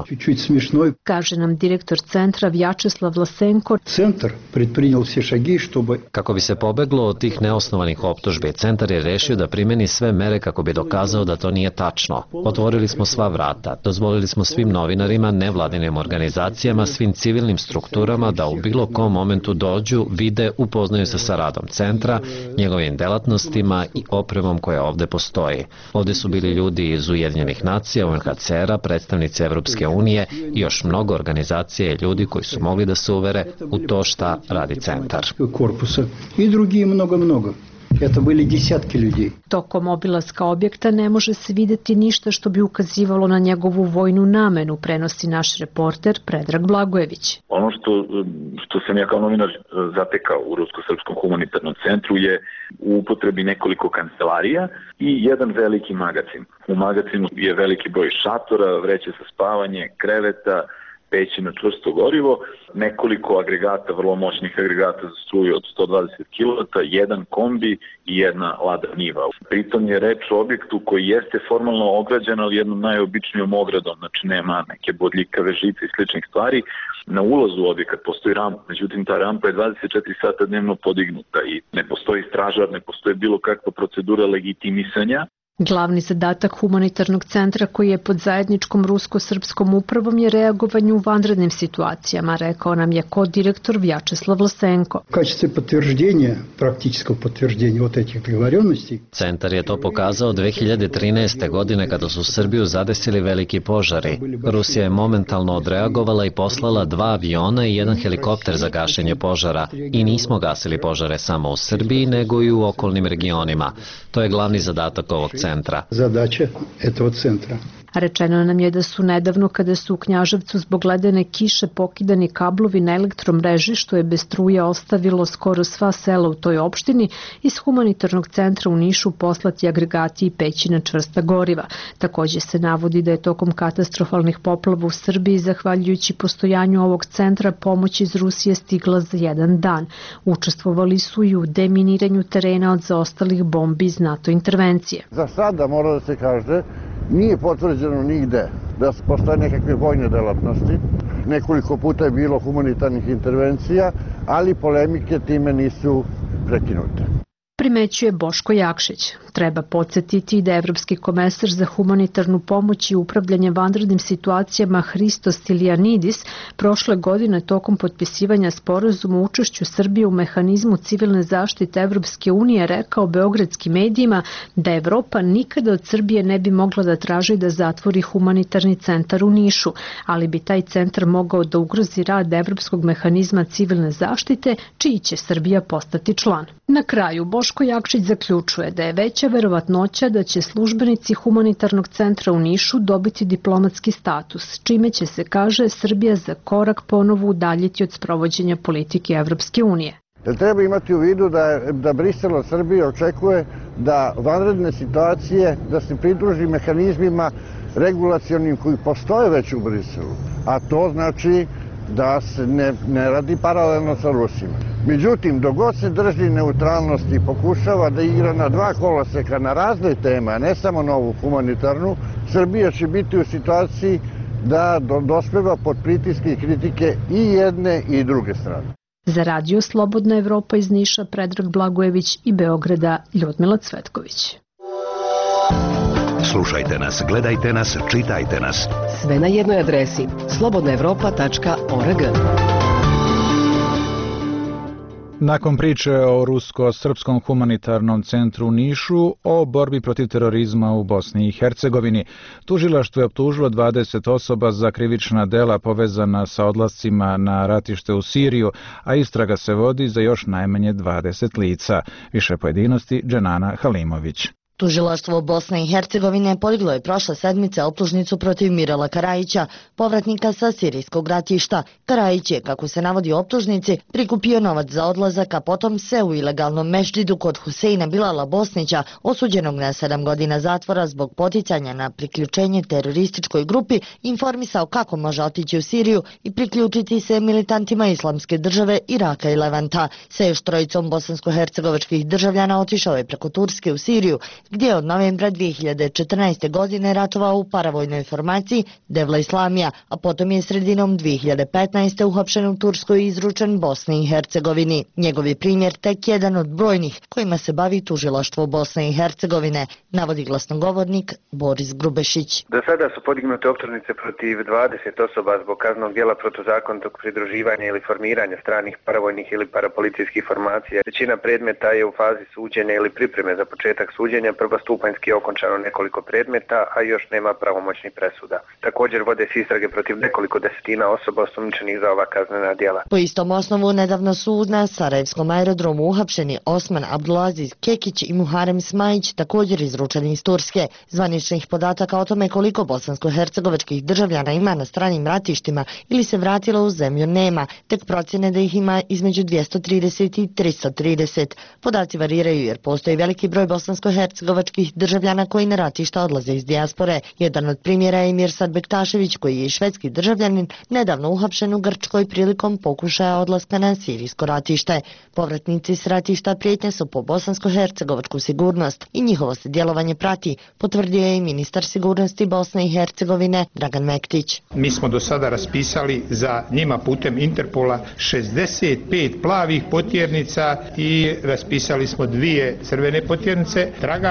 Kaže nam direktor centra Vjačeslav Vlasenko. Centar predprinjel sve šagi, štobe... Kako bi se pobeglo od tih neosnovanih optužbi, centar je rešio da primeni sve mere kako bi dokazao da to nije tačno. Otvorili smo sva vrata, dozvolili smo svim novinarima, nevladinim organizacijama, svim civilnim strukturama da u bilo kom momentu dođu, vide, upoznaju se sa radom centra, njegovim delatnostima i opremom koja ovde postoji. Ovde su bili ljudi iz Ujedinjenih nacija, U N H C R-a, predstavnici Evropske unije i još mnogo organizacije i ljudi koji su mogli da se uvere u to šta radi centar. Korpusa i drugi mnogo, mnogo. To bili desetki ljudi. Tokom obilaska objekta ne može se videti ništa što bi ukazivalo na njegovu vojnu namenu, prenosi naš reporter Predrag Blagojević. Ono što, što sam ja kao novinar zatekao u Rusko-srpskom humanitarnom centru je u upotrebi nekoliko kancelarija i jedan veliki magacin. U magacinu je veliki broj šatora, vreće za spavanje, kreveta, peći na čvrsto gorivo, nekoliko agregata, vrlo moćnih agregata za struju od sto dvadeset kilovata, jedan kombi i jedna lada niva. Pritom je reč o objektu koji jeste formalno ograđen, ali jednom najobičnijom ogradom, znači nema neke bodljikave žice i sličnih stvari. Na ulazu u objekat postoji rampa, međutim ta rampa je dvadeset četiri sata dnevno podignuta i ne postoji stražar, ne postoji bilo kakva procedura legitimisanja. Glavni zadatak humanitarnog centra koji je pod zajedničkom rusko-srpskom upravom je reagovanje u vanrednim situacijama, rekao nam je kod-direktor Vjačeslav Lasenko. U kачестве подтверждения, практического подтверждения вот этих договоренностей. Centar je to pokazao dve hiljade trinaeste. godine kada su Srbiju zadesili veliki požari. Rusija je momentalno odreagovala i poslala dva aviona i jedan helikopter za gašenje požara. I nismo gasili požare samo u Srbiji, nego i u okolnim regionima. To je glavni zadatak ovog centra. Zadaća этого centra. Rečeno nam je da su nedavno, kada su u Knjaževcu zbog ledene kiše pokidani kablovi na elektromreži, što je bez struje ostavilo skoro sva sela u toj opštini, iz humanitarnog centra u Nišu poslati agregati i peći na čvrsta goriva. Takođe se navodi da je tokom katastrofalnih poplava u Srbiji, zahvaljujući postojanju ovog centra, pomoć iz Rusije stigla za jedan dan. Učestvovali su i u deminiranju terena od zaostalih bombi iz NATO intervencije. Za sada mora da se kaže, nije potvrđeno nigde da postoje nekakve vojne delatnosti. Nekoliko puta je bilo humanitarnih intervencija, ali polemike time nisu prekinute. Primećuje Boško Jakšić. Treba podsjetiti da je Evropski komesar za humanitarnu pomoć i upravljanje vanrednim situacijama Hristos Stilianidis prošle godine tokom potpisivanja sporazuma o učešću Srbije u mehanizmu civilne zaštite Evropske unije rekao beogradskim medijima da Evropa nikada od Srbije ne bi mogla da traži da zatvori humanitarni centar u Nišu, ali bi taj centar mogao da ugrozi rad Evropskog mehanizma civilne zaštite, čiji će Srbija postati član. Na kraju, Boško Jakšić zaključuje da je veća verovatnoća da će službenici humanitarnog centra u Nišu dobiti diplomatski status, čime će se, kaže, Srbija za korak ponovo udaljiti od sprovođenja politike Evropske unije. Jer treba imati u vidu da, da Brisel od Srbije očekuje da vanredne situacije, da se pridruži mehanizmima regulacionim koji postoje već u Briselu, a to znači da se ne, ne radi paralelno sa Rusima. Međutim, dok god se drži neutralnosti i pokušava da igra na dva koloseka na razne teme, a ne samo na ovu humanitarnu, Srbija će biti u situaciji da dospeva pod pritiske i kritike i jedne i druge strane. Za Radio Slobodna Evropa iz Niša, Predrag Blagojević, i Beograda Ljudmila Cvetković. Slušajte nas, gledajte nas, čitajte nas. Sve na jednoj adresi slobodna evropa tačka org. Nakon priče o rusko-srpskom humanitarnom centru u Nišu o borbi protiv terorizma u Bosni i Hercegovini, tužilaštvo je optužilo dvadeset osoba za krivična dela povezana sa odlascima na ratište u Siriju, a istraga se vodi za još najmanje dvadeset lica. Više pojedinosti Dženana Halimović. Tužilaštvo Bosne i Hercegovine podiglo je prošle sedmice optužnicu protiv Mirala Karajića, povratnika sa sirijskog ratišta. Karajić je, kako se navodi u optužnici, prikupio novac za odlazak, a potom se u ilegalnom mešđidu kod Huseina Bilala Bosnića, osuđenog na sedam godina zatvora zbog poticanja na priključenje terorističkoj grupi, informisao kako može otići u Siriju i priključiti se militantima Islamske države, Iraka i Levanta. Sa još trojicom bosansko-hercegovačkih državljana otišao je preko Turske u Siriju, gdje je od novembra dve hiljade četrnaeste. godine ratovao u paravojnoj formaciji Devla Islamija, a potom je sredinom dve hiljade petnaeste. uhapšen u Turskoj i izručen Bosni i Hercegovini. Njegov je primjer tek jedan od brojnih kojima se bavi tužilaštvo Bosne i Hercegovine, navodi glasnogovornik Boris Grubešić. Do sada su podignute optužnice protiv dvadeset osoba zbog kaznenog djela protuzakonitog pridruživanja ili formiranja stranih paravojnih ili parapolicijskih formacija. Većina predmeta je u fazi suđenja ili pripreme za početak suđenja. Prvostupanjski je okončano nekoliko predmeta, a još nema pravomoćnih presuda. Također vode se istrage protiv nekoliko desetina osoba osumnjičenih za ova kaznena djela. Po istom osnovu nedavno su na Sarajevskom aerodromu uhapšeni Osman Abdulaziz Kekić i Muharem Smajić, također izručeni iz Turske. Zvaničnih podataka o tome koliko bosansko-hercegovačkih državljana ima na stranim ratištima ili se vratilo u zemlju nema, tek procjene da ih ima između dvjesto trideset i tristo trideset. Podaci variraju jer postoji veliki broj bosansko-hercegovačkih državljana koji na ratišta odlaze iz dijaspore. Jedan od primjera je Mirsad Bektašević, koji je švedski državljanin, nedavno uhapšen u Grčkoj prilikom pokušaja odlaska na sirijsko ratište. Povratnici s ratišta prijetnje su po bosansko-hercegovačku sigurnost i njihovo se djelovanje prati, potvrdio je i ministar sigurnosti Bosne i Hercegovine Dragan Mektić. Mi smo do sada raspisali za njima putem Interpola šezdeset pet plavih potjernica i raspisali smo dvije crvene potjernice. Tragamo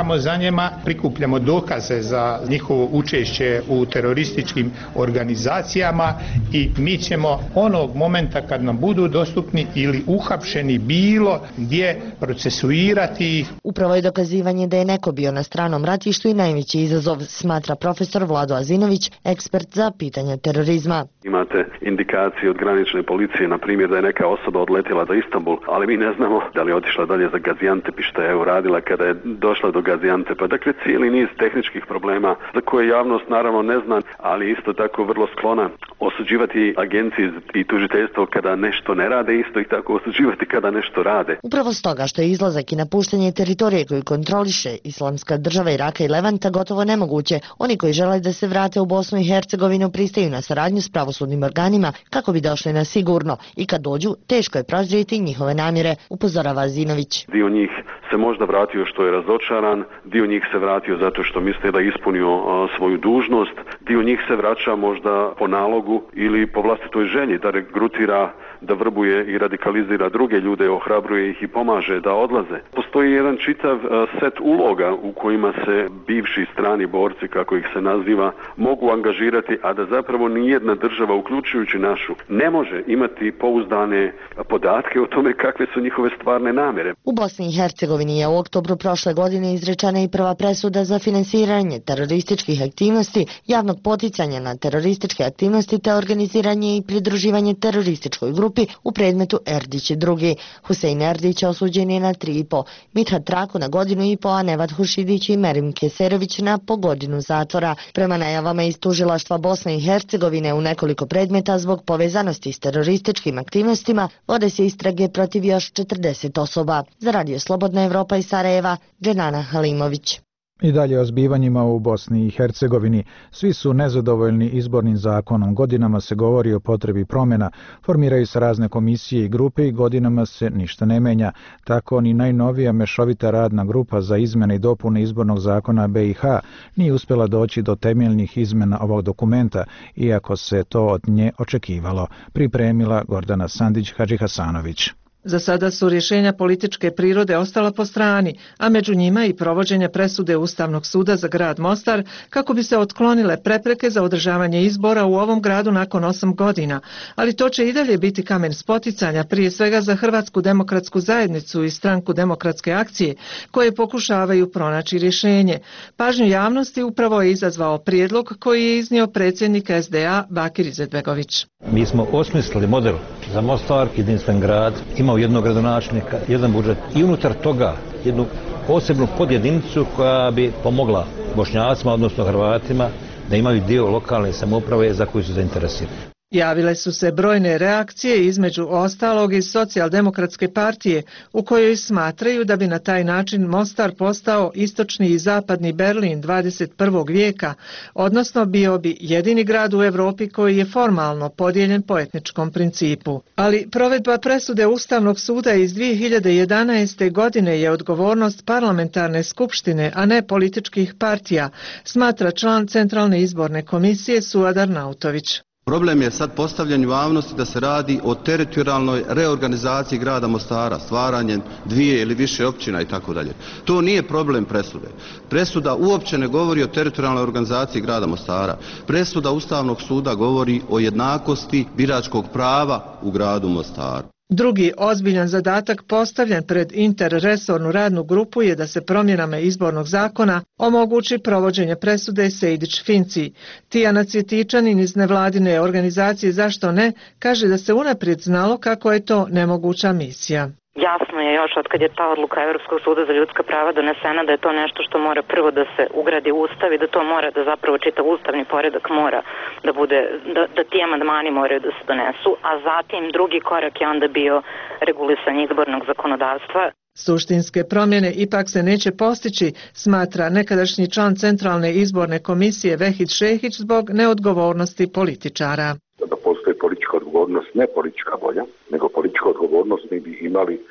tragamo za njima, prikupljamo dokaze za njihovo učešće u terorističkim organizacijama i mi ćemo onog momenta kad nam budu dostupni ili uhapšeni bilo gdje procesuirati ih. Upravo je dokazivanje da je neko bio na stranom ratištu i najveći izazov, smatra profesor Vlado Azinović, ekspert za pitanja terorizma. Imate indikacije od granične policije, na primjer da je neka osoba odletjela za Istanbul, ali mi ne znamo da li je otišla dalje za Gaziantep i šta je uradila kada je došla do Gaziantepa. Dakle, cijeli niz tehničkih problema za koje javnost naravno ne zna, ali isto tako vrlo sklona osuđivati agencije i tužiteljstvo kada nešto ne rade, isto i tako osuđivati kada nešto rade. Upravo stoga što je izlazak i napuštanje teritorije koju kontroliše Islamska država Iraka i Levanta gotovo nemoguće, oni koji žele da se vrate u Bosnu i Hercegovinu pristaju na saradnju s pravosudnim organima kako bi došli na sigurno i kad dođu teško je prozrijeti njihove namjere, upozorava Azinović. Dio njih se možda vratio što je razočaran, dio njih se vratio zato što misle da je ispunio a, svoju dužnost, dio njih se vraća možda po nalogu ili po vlastitoj želji da regrutira, da vrbuje i radikalizira druge ljude, ohrabruje ih i pomaže da odlaze. Postoji jedan čitav a, set uloga u kojima se bivši strani borci, kako ih se naziva, mogu angažirati, a da zapravo nijedna država, uključujući našu, ne može imati pouzdane podatke o tome kakve su njihove stvarne namjere. U Bosni i Hercegovini je u oktobru prošle godine izrečena i prva presuda za finansiranje terorističkih aktivnosti, javnog poticanja na terorističke aktivnosti te organiziranje i pridruživanje terorističkoj grupi u predmetu Erdić drugi. Husein Erdić osuđen je na tri i po, Mithat Traku na godinu i po, a Nevat Hušidić i Merim Keserović na po godinu zatvora. Prema najavama iz tužilaštva Bosne i Hercegovine u nekoliko predmeta zbog povezanosti s terorističkim aktivnostima vode se istrage protiv još četrdeset osoba. Za Radio Slobodna Evropa iz Sarajeva, Dženana Halimović. I dalje o zbivanjima u Bosni i Hercegovini. Svi su nezadovoljni izbornim zakonom. Godinama se govori o potrebi promjena, formiraju se razne komisije i grupe i godinama se ništa ne menja. Tako ni najnovija mešovita radna grupa za izmjene i dopune izbornog zakona B i H nije uspjela doći do temeljnih izmjena ovog dokumenta, iako se to od nje očekivalo. Pripremila Gordana Sandić-Hadžihasanović. Za sada su rješenja političke prirode ostala po strani, a među njima i provođenje presude Ustavnog suda za grad Mostar kako bi se otklonile prepreke za održavanje izbora u ovom gradu nakon osam godina. Ali to će i dalje biti kamen spoticanja, prije svega za Hrvatsku demokratsku zajednicu i Stranku demokratske akcije, koje pokušavaju pronaći rješenje. Pažnju javnosti upravo je izazvao prijedlog koji je iznio predsjednik S D A Bakir Izetbegović. Mi smo osmislili model za Mostar, jedinstven grad, imao jednog gradonačelnika, jedan budžet i unutar toga jednu posebnu podjedinicu koja bi pomogla Bošnjacima, odnosno Hrvatima, da imaju dio lokalne samouprave za koju su zainteresirani. Javile su se brojne reakcije, između ostalog iz Socijaldemokratske partije, u kojoj smatraju da bi na taj način Mostar postao istočni i zapadni Berlin dvadeset prvog vijeka, odnosno bio bi jedini grad u Europi koji je formalno podijeljen po etničkom principu. Ali provedba presude Ustavnog suda iz dvije hiljade jedanaeste. godine je odgovornost parlamentarne skupštine, a ne političkih partija, smatra član Centralne izborne komisije Suadar Nautović. Problem je sad postavljen u javnosti da se radi o teritorijalnoj reorganizaciji grada Mostara, stvaranjem dvije ili više općina i tako dalje. To nije problem presude. Presuda uopće ne govori o teritorijalnoj organizaciji grada Mostara. Presuda Ustavnog suda govori o jednakosti biračkog prava u gradu Mostaru. Drugi ozbiljan zadatak postavljen pred interresornu radnu grupu je da se promjenama izbornog zakona omogući provođenje presude Sejdić-Finci. Tijana Cvjetičanin iz nevladine organizacije Zašto ne kaže da se unaprijed znalo kako je to nemoguća misija. Jasno je još od kad je ta odluka Europskog suda za ljudska prava donesena da je to nešto što mora prvo da se ugradi u ustav i da to mora da zapravo čitav ustavni poredak mora da bude, da, da ti amandmani moraju da se donesu, a zatim drugi korak je onda bio regulisanje izbornog zakonodavstva. Suštinske promjene ipak se neće postići, smatra nekadašnji član Centralne izborne komisije Vehid Šehić zbog neodgovornosti političara. Da postoji politička odgovornost, ne politička volja, nego politička odgovornost mi bi imali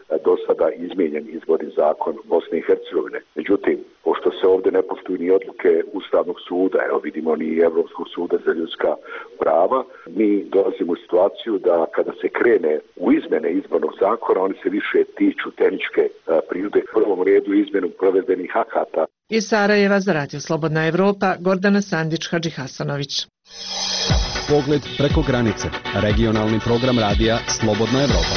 do sada izmijenjen izborni zakon Bosne i Hercegovine. Međutim, pošto se ovdje ne poštuju ni odluke Ustavnog suda, evo vidimo ni Evropskog suda za ljudska prava, mi dolazimo u situaciju da kada se krene u izmene izbornog zakona, oni se više tiču tehničke prirode, u prvom redu izmenu provedbenih akata. Iz Sarajeva za Radio Slobodna Evropa, Gordana Sandić-Hadžihasanović. Pogled preko granice. Regionalni program radija Slobodna Evropa.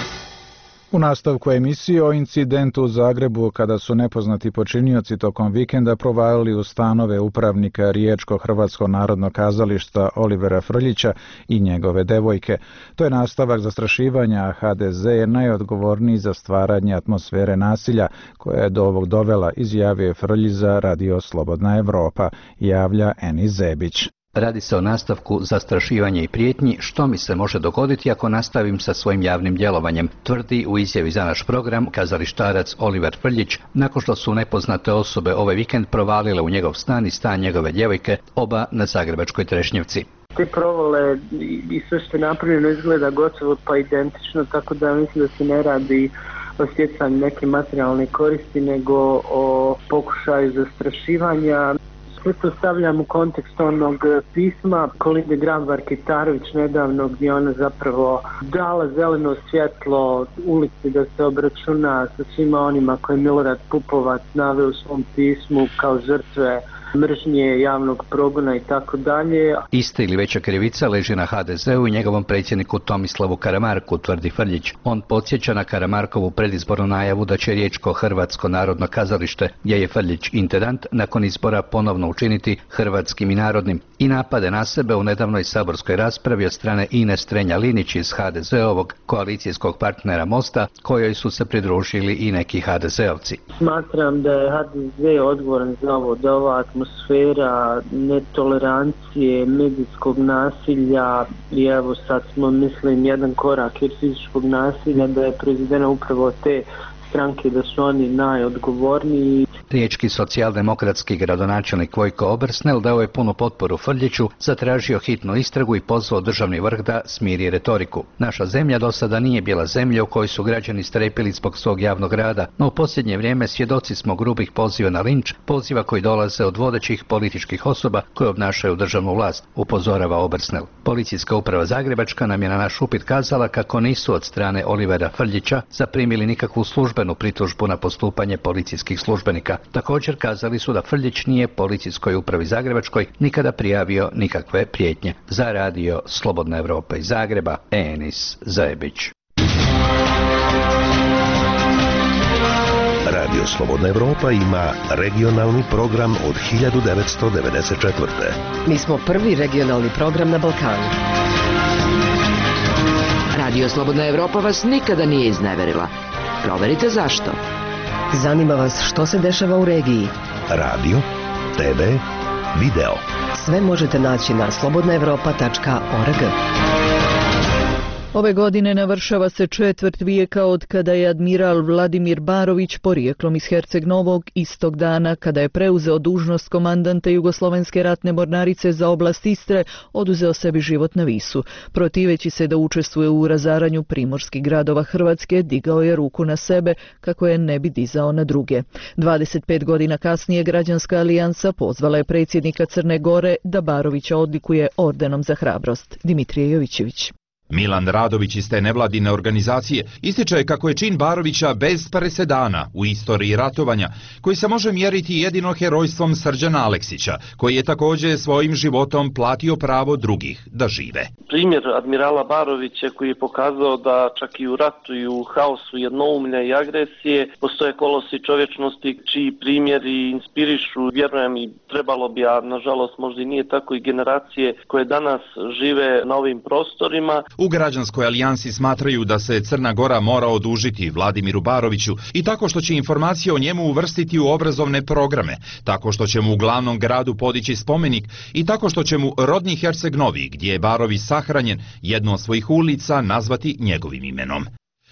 U nastavku emisije o incidentu u Zagrebu kada su nepoznati počinioci tokom vikenda provalili u stanove upravnika Riječko-Hrvatskog narodnog kazališta Olivera Frljića i njegove devojke. To je nastavak zastrašivanja, a ha de ze je najodgovorniji za stvaranje atmosfere nasilja koja je do ovog dovela, izjavio je Frljić za Radio Slobodna Evropa, javlja Eni Zebić. Radi se o nastavku zastrašivanja i prijetnji, što mi se može dogoditi ako nastavim sa svojim javnim djelovanjem, tvrdi u izjavi za naš program kazalištarac Oliver Frljić, nakon što su nepoznate osobe ovaj vikend provalile u njegov stan i stan njegove djevojke, oba na zagrebačkoj Trešnjevci. Te provale i sve što je napravljeno izgleda gotovo pa identično, tako da mislim da se ne radi o stjecanju neke materijalne koristi, nego o pokušaju zastrašivanja. Sve to stavljam u kontekst onog pisma Kolinde Grabar-Kitarović nedavno, gdje ona zapravo dala zeleno svjetlo ulici da se obračuna sa svima onima koje Milorad Pupovac naveo u svom pismu kao žrtve mržnje, javnog progona i tako dalje. Ista ili veća krivica leži na ha de zeu i njegovom predsjedniku Tomislavu Karamarku, tvrdi Frljić. On podsjeća na Karamarkovu predizbornu najavu da će Riječko-Hrvatsko narodno kazalište, gdje je Frljić intendant, nakon izbora ponovno učiniti hrvatskim i narodnim, i napade na sebe u nedavnoj saborskoj raspravi od strane Ines Strenja-Linić iz ha de zeovog koalicijskog partnera Mosta, kojoj su se pridružili i neki ha de zeovci. Smatram da je ha de ze odgovoran za ovo, da ova atmosfera netolerancije, medijskog nasilja i evo sad smo, mislim, jedan korak jer fizičkog nasilja, da je proizvedena upravo te stranke, da su oni najodgovorniji. Riječki socijaldemokratski gradonačelnik Vojko Obersnel dao je punu potporu Frljiću, zatražio hitnu istragu i pozvao državni vrh da smiri retoriku. Naša zemlja do sada nije bila zemlja u kojoj su građani strepili zbog svog javnog rada, no u posljednje vrijeme svjedoci smo grubih poziva na linč, poziva koji dolaze od vodećih političkih osoba koje obnašaju državnu vlast, upozorava Obersnel. Policijska uprava Zagrebačka nam je na naš upit kazala kako nisu od strane Olivera Frljića zaprimili nikakvu službenu pritužbu na postupanje policijskih službenika. Također kazali su da Frljić nije policijskoj upravi Zagrebačkoj nikada prijavio nikakve prijetnje. Za Radio Slobodna Evropa iz Zagreba, Enis Zebić. Radio Slobodna Evropa ima regionalni program od hiljadu devetsto devedeset četvrte. Mi smo prvi regionalni program na Balkanu. Radio Slobodna Evropa vas nikada nije izneverila. Proverite zašto. Zanima vas što se dešava u regiji. Radio, te ve, video. Sve možete naći na slobodna evropa tačka org. Ove godine navršava se četvrt vijeka od kada je admiral Vladimir Barović, porijeklom iz Herceg Novog, istog dana kada je preuzeo dužnost komandanta Jugoslovenske ratne mornarice za oblast Istre, oduzeo sebi život na Visu. Protiveći se da učestvuje u razaranju primorskih gradova Hrvatske, digao je ruku na sebe kako je ne bi dizao na druge. dvadeset pet godina kasnije Građanska alijansa pozvala je predsjednika Crne Gore da Barovića odlikuje ordenom za hrabrost. Dimitrije Jovićević. Milan Radović iz te nevladine organizacije ističe kako je čin Barovića bez presedana u istoriji ratovanja, koji se može mjeriti jedino herojstvom Srđana Aleksića, koji je također svojim životom platio pravo drugih da žive. Primjer admirala Barovića koji je pokazao da čak i u ratu i u haosu jednoumlja i agresije postoje kolosi čovječnosti čiji primjeri inspirišu, vjerujem, i trebalo bi, a nažalost možda i nije tako, i generacije koje danas žive na ovim prostorima. U Građanskoj alijansi smatraju da se Crna Gora mora odužiti Vladimiru Baroviću i tako što će informacije o njemu uvrstiti u obrazovne programe, tako što će mu u glavnom gradu podići spomenik i tako što će mu rodni Herceg Novi, gdje je Barović sahranjen, jednu od svojih ulica nazvati njegovim imenom.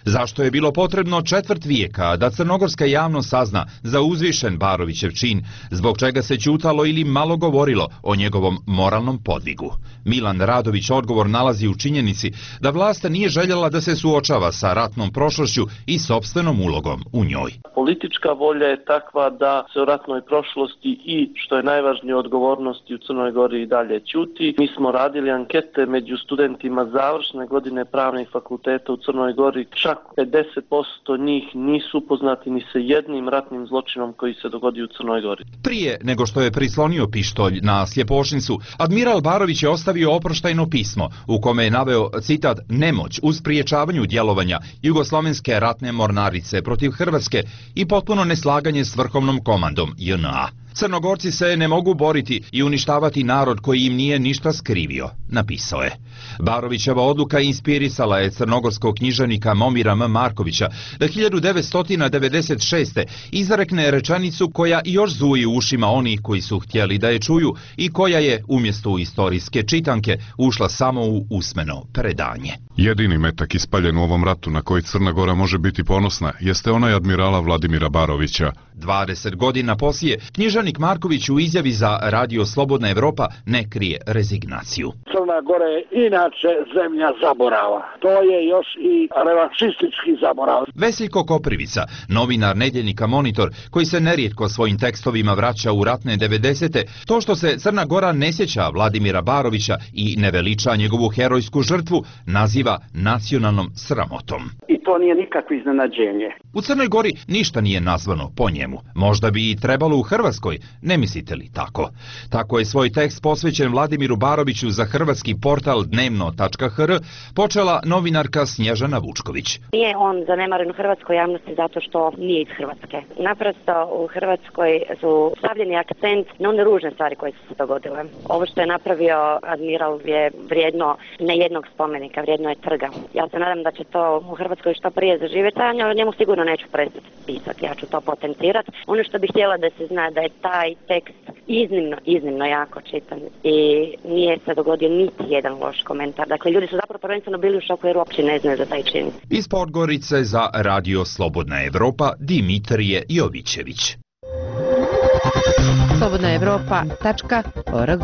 Zašto je bilo potrebno četvrt vijeka da crnogorska javnost sazna za uzvišen Barovićev čin, zbog čega se ćutalo ili malo govorilo o njegovom moralnom podvigu? Milan Radović odgovor nalazi u činjenici da vlast nije željela da se suočava sa ratnom prošlošću i sopstvenom ulogom u njoj. Politička volja je takva da se o ratnoj prošlosti i, što je najvažnije, odgovornosti u Crnoj Gori i dalje ćuti. Mi smo radili ankete među studentima završne godine pravnih fakulteta u Crnoj Gori. Čak pedeset posto njih nisu upoznati ni sa jednim ratnim zločinom koji se dogodio u Crnoj Gori. Prije nego što je prislonio pištolj na sljepošnicu, admiral Barović je ostavio oproštajno pismo u kome je naveo, citat, nemoć u spriječavanju djelovanja Jugoslovenske ratne mornarice protiv Hrvatske i potpuno neslaganje s vrhovnom komandom J N A. Crnogorci se ne mogu boriti i uništavati narod koji im nije ništa skrivio, napisao je. Barovićeva odluka inspirisala je crnogorskog književnika Momira M. Markovića da hiljadu devetsto devedeset šeste. izrekne rečenicu koja još zuji u ušima onih koji su htjeli da je čuju i koja je umjesto u istorijske čitanke ušla samo u usmeno predanje. Jedini metak ispaljen u ovom ratu na koji Crna Gora može biti ponosna jeste onaj admirala Vladimira Barovića. dvadeset godina poslije, književnik Marković u izjavi za Radio Slobodna Evropa ne krije rezignaciju. Crna Gora je inače zemlja zaborava. To je još i revanšistički zaborav. Veseljko Koprivica, novinar nedjeljnika Monitor, koji se nerijetko svojim tekstovima vraća u ratne devedesete, to što se Crna Gora ne sjeća Vladimira Barovića i ne veliča njegovu herojsku žrtvu, naziva nacionalnom sramotom. I to nije nikakvo iznenađenje. U Crnoj Gori ništa nije nazvano po njemu. Možda bi i trebalo u Hrvatskoj, ne mislite li tako? Tako je svoj tekst posvećen Vladimiru Baroviću za hrvatski portal dnevno tačka h r počela novinarka Snježana Vučković. Nije on zanemaren u hrvatskoj javnosti zato što nije iz Hrvatske. Naprosto u Hrvatskoj su stavljeni akcent na one ružne stvari koje su se dogodile. Ovo što je napravio admiral je vrijedno ne jednog spomenika, vrijedno je trga. Ja se nadam da će to u Hrvatskoj što prije zaživjeti, a o njemu sigurno neću prestati pisati. Ja ću to potencirati. Ono što bih htjela da se zna da je taj tekst iznimno, iznimno jako čitan i nije se dogodio niti jedan loš komentar. Dakle, ljudi su zapravo prvenstveno bili u šoku jer uopće ne znaju za taj čin. Iz Podgorice za Radio Slobodna Evropa Dimitrije Jovićević. slobodna evropa tačka org.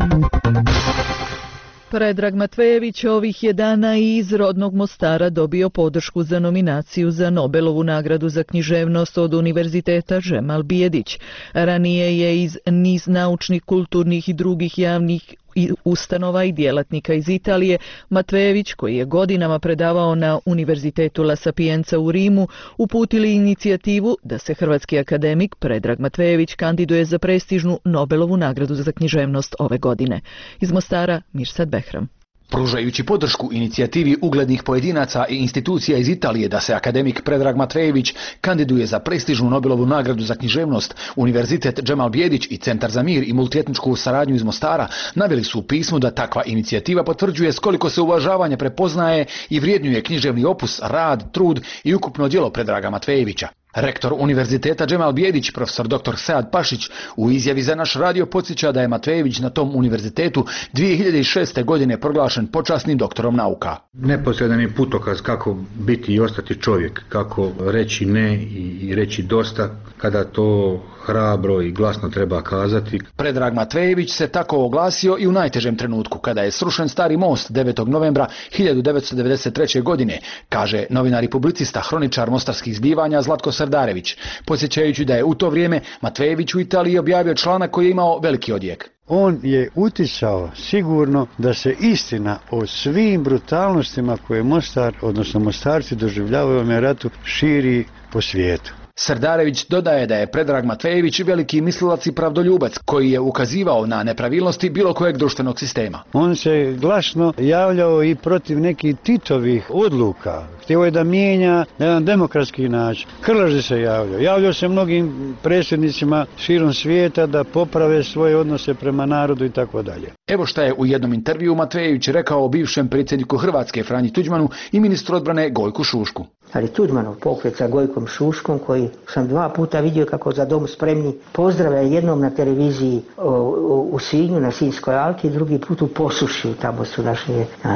Predrag Matvejević ovih je dana iz rodnog Mostara dobio podršku za nominaciju za Nobelovu nagradu za književnost od Univerziteta Džemal Bijedić. Ranije je iz niz naučnih, kulturnih i drugih javnih ustanova i djelatnika iz Italije, Matvejević, koji je godinama predavao na Univerzitetu La Sapienza u Rimu, uputili inicijativu da se hrvatski akademik Predrag Matvejević kandiduje za prestižnu Nobelovu nagradu za književnost ove godine. Iz Mostara, Mirsad Behram. Pružajući podršku inicijativi uglednih pojedinaca i institucija iz Italije da se akademik Predrag Matvejević kandiduje za prestižnu Nobelovu nagradu za književnost, Univerzitet Džemal Bijedić i Centar za mir i multietničku saradnju iz Mostara naveli su u pismu da takva inicijativa potvrđuje s koliko se uvažavanje prepoznaje i vrijednjuje književni opus, rad, trud i ukupno djelo Predraga Matvejevića. Rektor Univerziteta Džemal Bijedić, profesor doktor Sead Pašić, u izjavi za naš radio podsjeća da je Matvejević na tom univerzitetu dvije hiljade šeste. godine proglašen počasnim doktorom nauka. Neposredan je putokaz kako biti i ostati čovjek, kako reći ne i reći dosta kada to hrabro i glasno treba kazati. Predrag Matvejević se tako oglasio i u najtežem trenutku, kada je srušen Stari most devetog novembra hiljadu devetsto devedeset treće. godine, kaže novinar i publicista, hroničar mostarskih zbivanja Zlatko Srdarević, podsjećajući da je u to vrijeme Matvejević u Italiji objavio članak koji je imao veliki odjek. On je uticao sigurno da se istina o svim brutalnostima koje Mostar, odnosno Mostarci doživljavaju u ovom ratu, širi po svijetu. Srdarević dodaje da je Predrag Matvejević veliki mislilac i pravdoljubac koji je ukazivao na nepravilnosti bilo kojeg društvenog sistema. On se glasno javljao i protiv nekih Titovih odluka. Htio je da mijenja na jedan demokratski način. Krleži se javljao. Javljao se mnogim predsjednicima širom svijeta da poprave svoje odnose prema narodu i tako dalje. Evo šta je u jednom intervjuu Matvejević rekao o bivšem predsjedniku Hrvatske Franji Tuđmanu i ministru odbrane Gojku Šušku. Ali Tuđmanov pokret sa Gojkom Šuškom, koji sam dva puta vidio kako za dom spremni, pozdravlja jednom na televiziji o, o, u Sinju, na Sinjskoj alki, drugi put u Posušju, tamo su našli.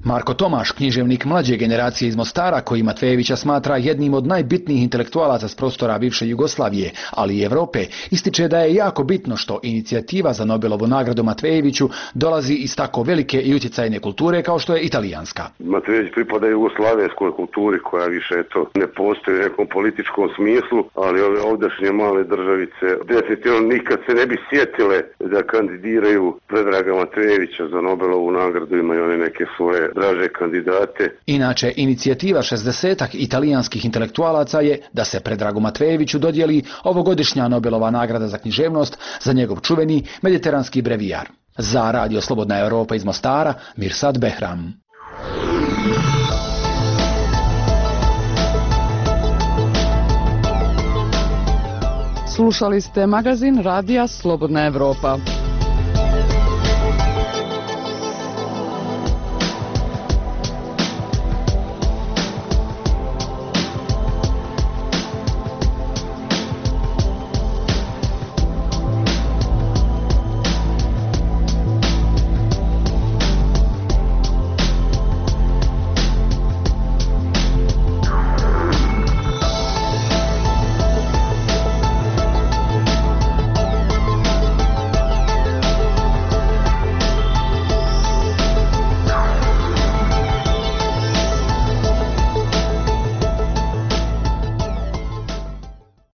Marko Tomaš, književnik mlađe generacije iz Mostara, koji Matvejevića smatra jednim od najbitnijih intelektualaca s prostora bivše Jugoslavije, ali i Evrope, ističe da je jako bitno što inicijativa za Nobelovu nagradu Matvejeviću dolazi iz tako velike i utjecajne kulture kao što je italijanska. Matvejević pripada jugoslavenskoj kulturi koja više eto, ne postoji u nekom političkom smislu, ali ove ovdašnje male državice definitivno nikad se ne bi sjetile da kandidiraju Predraga Matvejevića za Nobelovu nagradu, imaju one neke svoje draže kandidate. Inače, inicijativa šezdesetak italijanskih intelektualaca je da se Predragu Matvejeviću dodijeli ovogodišnja Nobelova nagrada za književnost za njegov čuveni mediteranski brevijar. Za Radio Slobodna Europa iz Mostara, Mirsad Behram. Slušali ste magazin Radija Slobodna Europa.